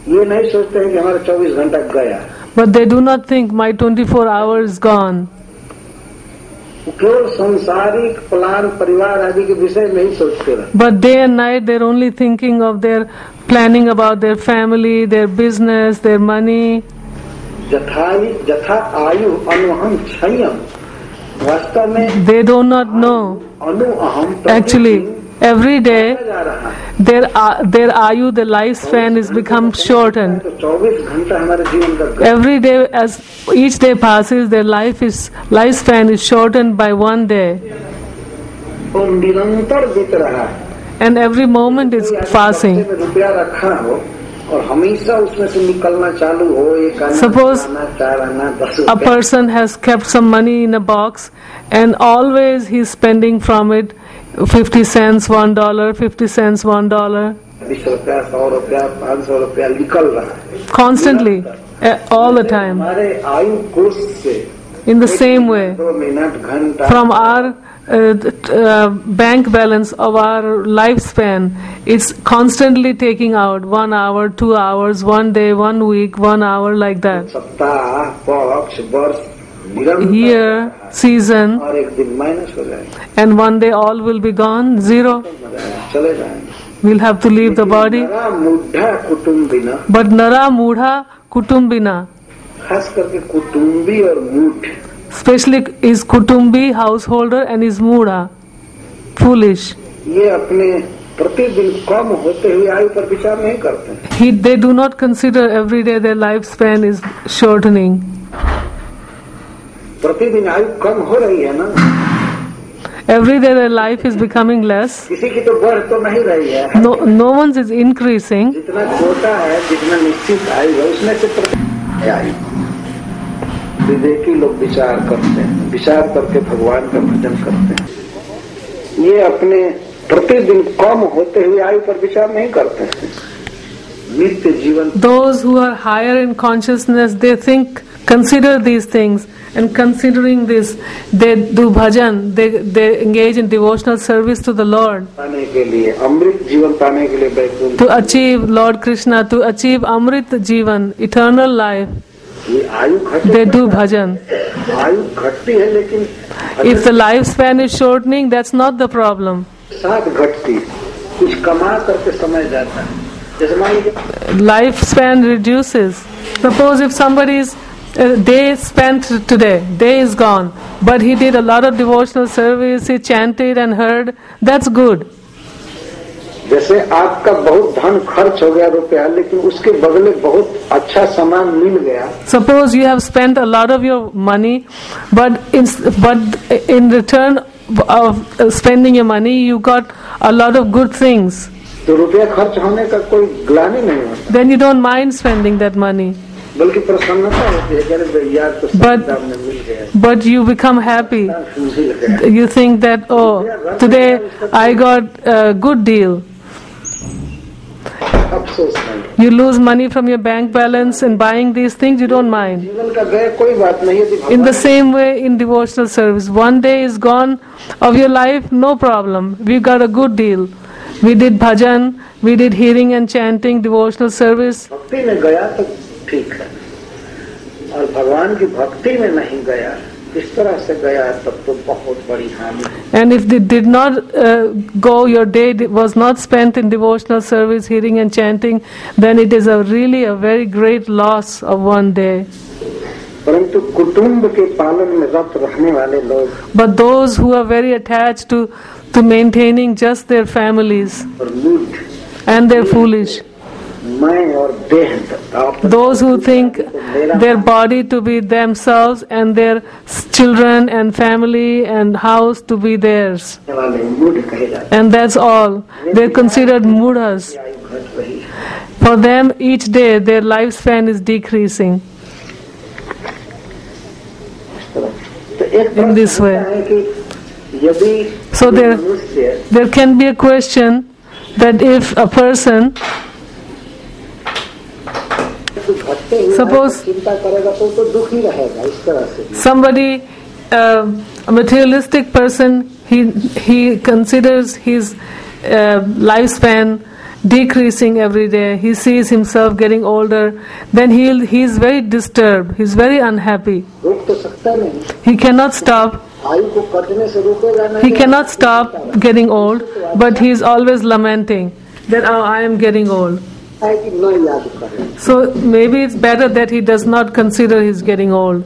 ये नहीं सोचते हैं कि हमारा चौबीस घंटा गया। But they do not think my twenty-four hours gone. वो केवल सांसारिक प्लान परिवार आदि के विषय में ही सोचते रहते। But day and night they're only thinking of their planning about their family, their business, their money. जथाई जथा आयु अनुहम क्षयम, वास्तव में They do not know. अनुअहम Actually, every day their uh, their ayu, their lifespan is become shortened. चौबीस घंटा हमारे जीवन का गया। Every day, as each day passes, their life is lifespan is shortened by one day, और निरंतर बीत रहा है। and every moment is passing. में रुपया रखा हो और हमेशा उसमें से निकलना चालू हो, एक आना, Suppose आना, चार आना, दस A person has kept some money in a box, and always he's spending from it fifty cents, one dollar, fifty cents, one dollar, बीस रुपया, सौ रुपया, पाँच सौ रुपया निकल रहा है constantly, uh, all the time. हमारे आयु कोष से In the same way, दो मिनट घंटा from our uh, t- uh, bank balance of our lifespan, it's constantly taking out one hour, two hours, one day, one week, one hour, like that. सप्ताह, पक्ष, वर्ष निरंतर Year, season, और एक दिन minus हो जाएगा, and one day all will be gone, zero. चले जाएंगे। We'll have to leave the body. नरा मुद्धा कुटुम्बिना, But Nara Mudha Kutumbina, खास करके कुटुम्बी और मूढ़, especially is Kutumbi, householder, and is Mudha, foolish. ये अपने प्रतिदिन कम होते हुए आयु पर विचार नहीं करते। He, they do not consider every day their lifespan is shortening. प्रतिदिन आयु कम हो रही है ना, Every day their life is becoming less. किसी की तो बढ़ तो नहीं रही है। No, no one's is increasing. जितना छोटा है, जितना निश्चित आयु है, उसमें से प्रति आयु विवेकी लोग विचार करते हैं, विचार करके भगवान का भजन करते हैं। ये अपने प्रतिदिन कम होते हुए आयु पर विचार नहीं करते हैं। नित्य जीवन Those who are higher in consciousness, they think, consider these things, and considering this, they do bhajan, they, they engage in devotional service to the Lord. पाने के लिए, अमृत जीवन पाने के लिए Vaikuntha, To achieve Lord Krishna, to achieve Amrit Jivan, eternal life, ये आयु घट they do bhajan. आयु घटती है, लेकिन If the lifespan is shortening, that's not the problem. साथ घटती, कुछ कमा करके समय जाता है। जैसे मान लीजिए Lifespan reduces. Suppose if somebody is a day spent today, day is gone, but he did a lot of devotional service, he chanted and heard, that's good. जैसे आपका बहुत धन खर्च हो गया रुपया, लेकिन उसके बदले बहुत अच्छा सामान मिल गया, Suppose you have spent a lot of your money, but in, but in return of uh, spending your money, you got a lot of good things. तो रुपया खर्च होने का कोई ग्लानि नहीं होता, Then you don't mind spending that money, बल्कि प्रसन्नता होती है कि अरे यार तो But- दाम में मिल गया, but you become happy. मिल गया। You think that, oh, today I got a good deal. अफसोस नहीं, You lose money from your bank balance in buying these things, you don't mind. जीवन का गया कोई बात नहीं, यदि In the भगवान same way, in devotional service, one day is gone of your life, no problem. We got a good deal. We did bhajan, we did hearing and chanting, devotional service. भक्ति में गया तो ठीक है, और भगवान की भक्ति में नहीं गया, इस तरह से गया तब तो बहुत बड़ी हानि। And if they did not uh, go, your day was not spent in devotional service, hearing and chanting, then it is a really a very great loss of one day. परंतु कुटुंब के पालन में रत रहने वाले लोग But those who are very attached to, to maintaining just their families, और मूढ़, and they're foolish, मैं और देह आप- those who think their body to be themselves and their children and family and house to be theirs, वाले मूढ़ कहे जाते and that's all. They're considered mudhas. हैं, आयु घट रही है। For them, each day their lifespan is decreasing. तो एक In this way. प्रश्न है कि यदि So there- मनुष्य There can be a question that if a person, घटते हुए Suppose- चिंता करेगा तो तो दुख ही रहेगा, इस तरह से। somebody, uh, a materialistic person, he he considers his uh, lifespan decreasing every day. He sees himself getting older. Then he he is very disturbed. He is very unhappy. रोक तो सकता नहीं, He cannot stop. आयु को कटने से रोकेगा नहीं. He cannot stop getting old, but he is always lamenting that oh, I am getting old. है कि न याद करें. So maybe it's better that he does not consider he's getting old.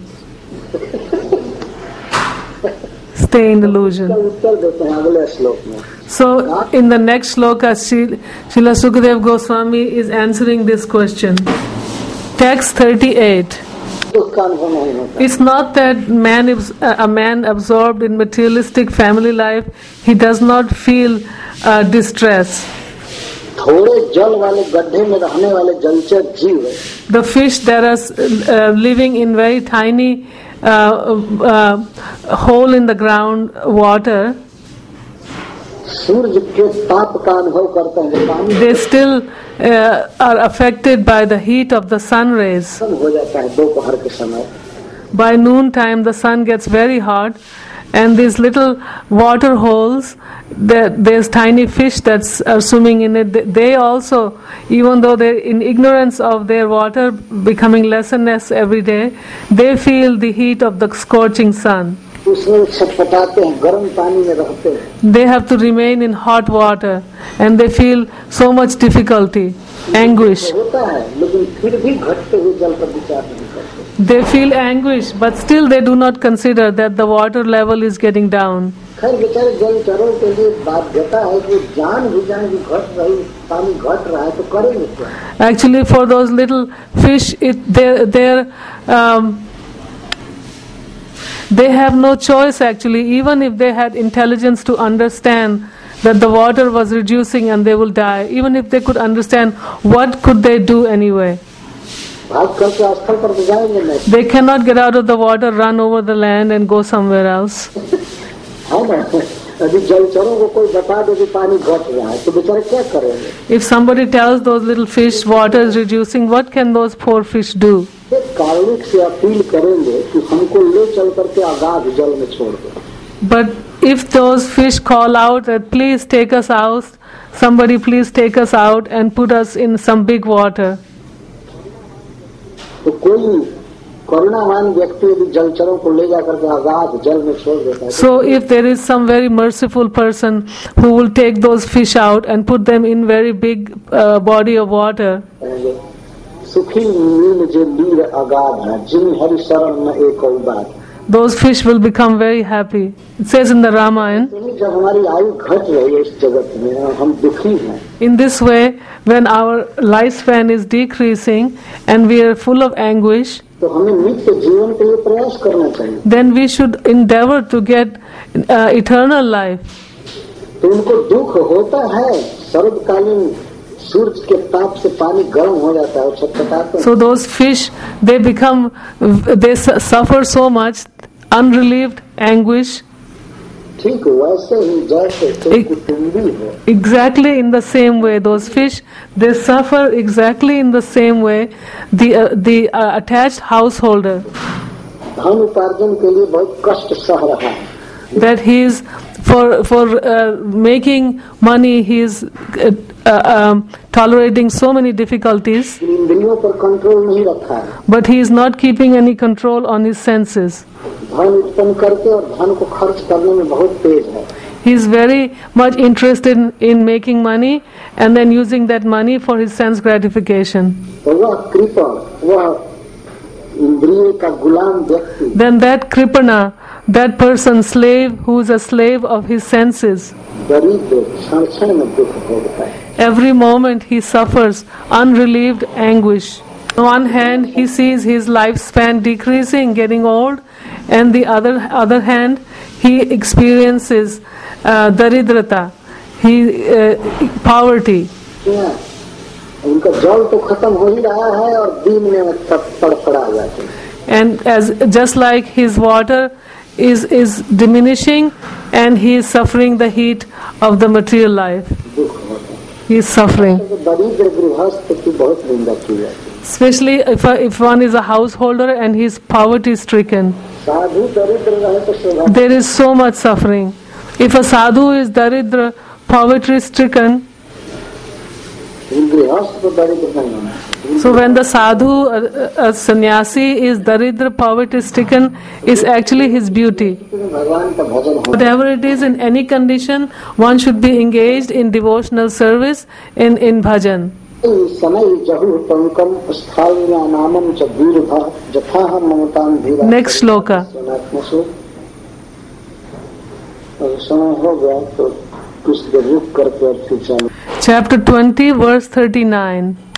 Stay in illusion. उत्तर देते हैं अगले श्लोक में. So in the next shloka, Srila Sukadeva Goswami is answering this question. Text thirty-eight. उसका अनुभव नहीं होता. It's not that man is a man absorbed in materialistic family life, he does not feel uh, distress. थोड़े जल वाले गड्ढे में रहने वाले जलचर जीव, The fish that are uh, living in very tiny uh, uh, hole in the ground water, सूर्य के ताप का अनुभव करते हैं. जो पानी they still uh, are affected by the heat of the sun rays. कम हो जाता है दोपहर के समय. By noon time the sun gets very hot, and these little water holes, there, there's tiny fish that's are swimming in it. They also, even though they're in ignorance of their water becoming less and less every day, they feel the heat of the scorching sun. उसमें छटपटाते हैं, गर्म पानी में रहते हैं. They have to remain in hot water, and they feel so much difficulty, anguish. होता है, लेकिन फिर भी घटते हुए जल पर विचार नहीं करते. They feel anguish, but still they do not consider that the water level is getting down. खैर बेचारे जलचरों के लिए बाध्यता है कि जान भी जान की घट रही, पानी घट रहा है तो करेंगे क्या? Actually, for those little fish, it they they're um, they have no choice. Actually, even if they had intelligence to understand that the water was reducing and they will die, even if they could understand, what could they do anyway? भाग करके स्थल पर तो जाएंगे नहीं. They cannot get out of the water, run over the land, and go somewhere else. है ना? अभी जलचरों को कोई बता दे कि पानी घट रहा है तो बेचारे क्या करेंगे? If somebody tells those little fish water is reducing, what can those poor fish do? एक कारुणिक से अपील करेंगे कि हमको ले चल करके अगाध जल में छोड़ दो. But if those fish call out that please take us out, somebody please take us out and put us in some big water. तो कोई करुणावान व्यक्ति यदि जलचरों को ले जाकर के अगाध जल में छोड़ देता है. So if there is some very merciful person who will take those fish out and put them in very big uh, body of water, सुखी नील जो लीर अगाध है, जिन हरि शरण में एक और बात. those fish will become very happy. It says in the Ramayana, जब हमारी आयु घट रही है इस जगत में, हम दुखी हैं. in this way, when our lifespan is decreasing and we are full of anguish, तो हमें नित्य जीवन के लिए प्रयास करना चाहिए. then we should endeavor to get uh, eternal life. तो उनको दुख होता है, शरदकालीन सूरज के ताप से पानी गर्म हो जाता है और छटपटाते हैं. So those fish, they become, they su- suffer so much, unrelieved anguish. ठीक वैसे ही जैसे कोई कुटुंबी हो, Exactly in the same way, those fish, they suffer exactly in the same way. The uh, the uh, attached householder, धन उपार्जन के लिए बहुत कष्ट सह रहा है. that he is for for uh, making money, he is uh, uh, um, tolerating so many difficulties, इंद्रियों पर कंट्रोल नहीं रखा है. but he is not keeping any control on his senses. धन उत्पन्न करके और धन को खर्च करने में बहुत तेज है. He is very much interested in, in making money and then using that money for his sense gratification. तो वह कृपण, वह इंद्रिय का गुलाम व्यक्ति, Then that Kripana, that person, slave, who is a slave of his senses, दरिद्र क्षण क्षण में दुख भोगता है. every moment he suffers unrelieved anguish. On one hand, he sees his lifespan decreasing, getting old, and the other other hand, he experiences uh, daridrata, he uh, poverty. क्या? उनका जल तो खत्म हो ही रहा है और दिन में तड़फड़ा जाते हैं. And as just like his water is is diminishing, and he is suffering the heat of the material life. दुख होता है. He is suffering. तो दरिद्र गृहस्थ की बहुत निंदा की जाती है. Especially if a, if one is a householder and he is poverty stricken, साधु दरिद्र रहे तो शोभा. there is so much suffering. If a sadhu is daridra, poverty stricken, गृहस्थ को दरिद्र नहीं होना। So when the sadhu, a, a sannyasi is daridra, poverty stricken, is actually his beauty. भगवान का भजन हो। Whatever it is, in any condition, one should be engaged in devotional service, in in bhajan. समय जहु पंकम स्थायी नामम च वीरभा जथा हम ममतान धीरा। Next shloka. समय हो गया तो कुछ देर रुक करके और फिर चलो। Chapter twenty, verse thirty-nine.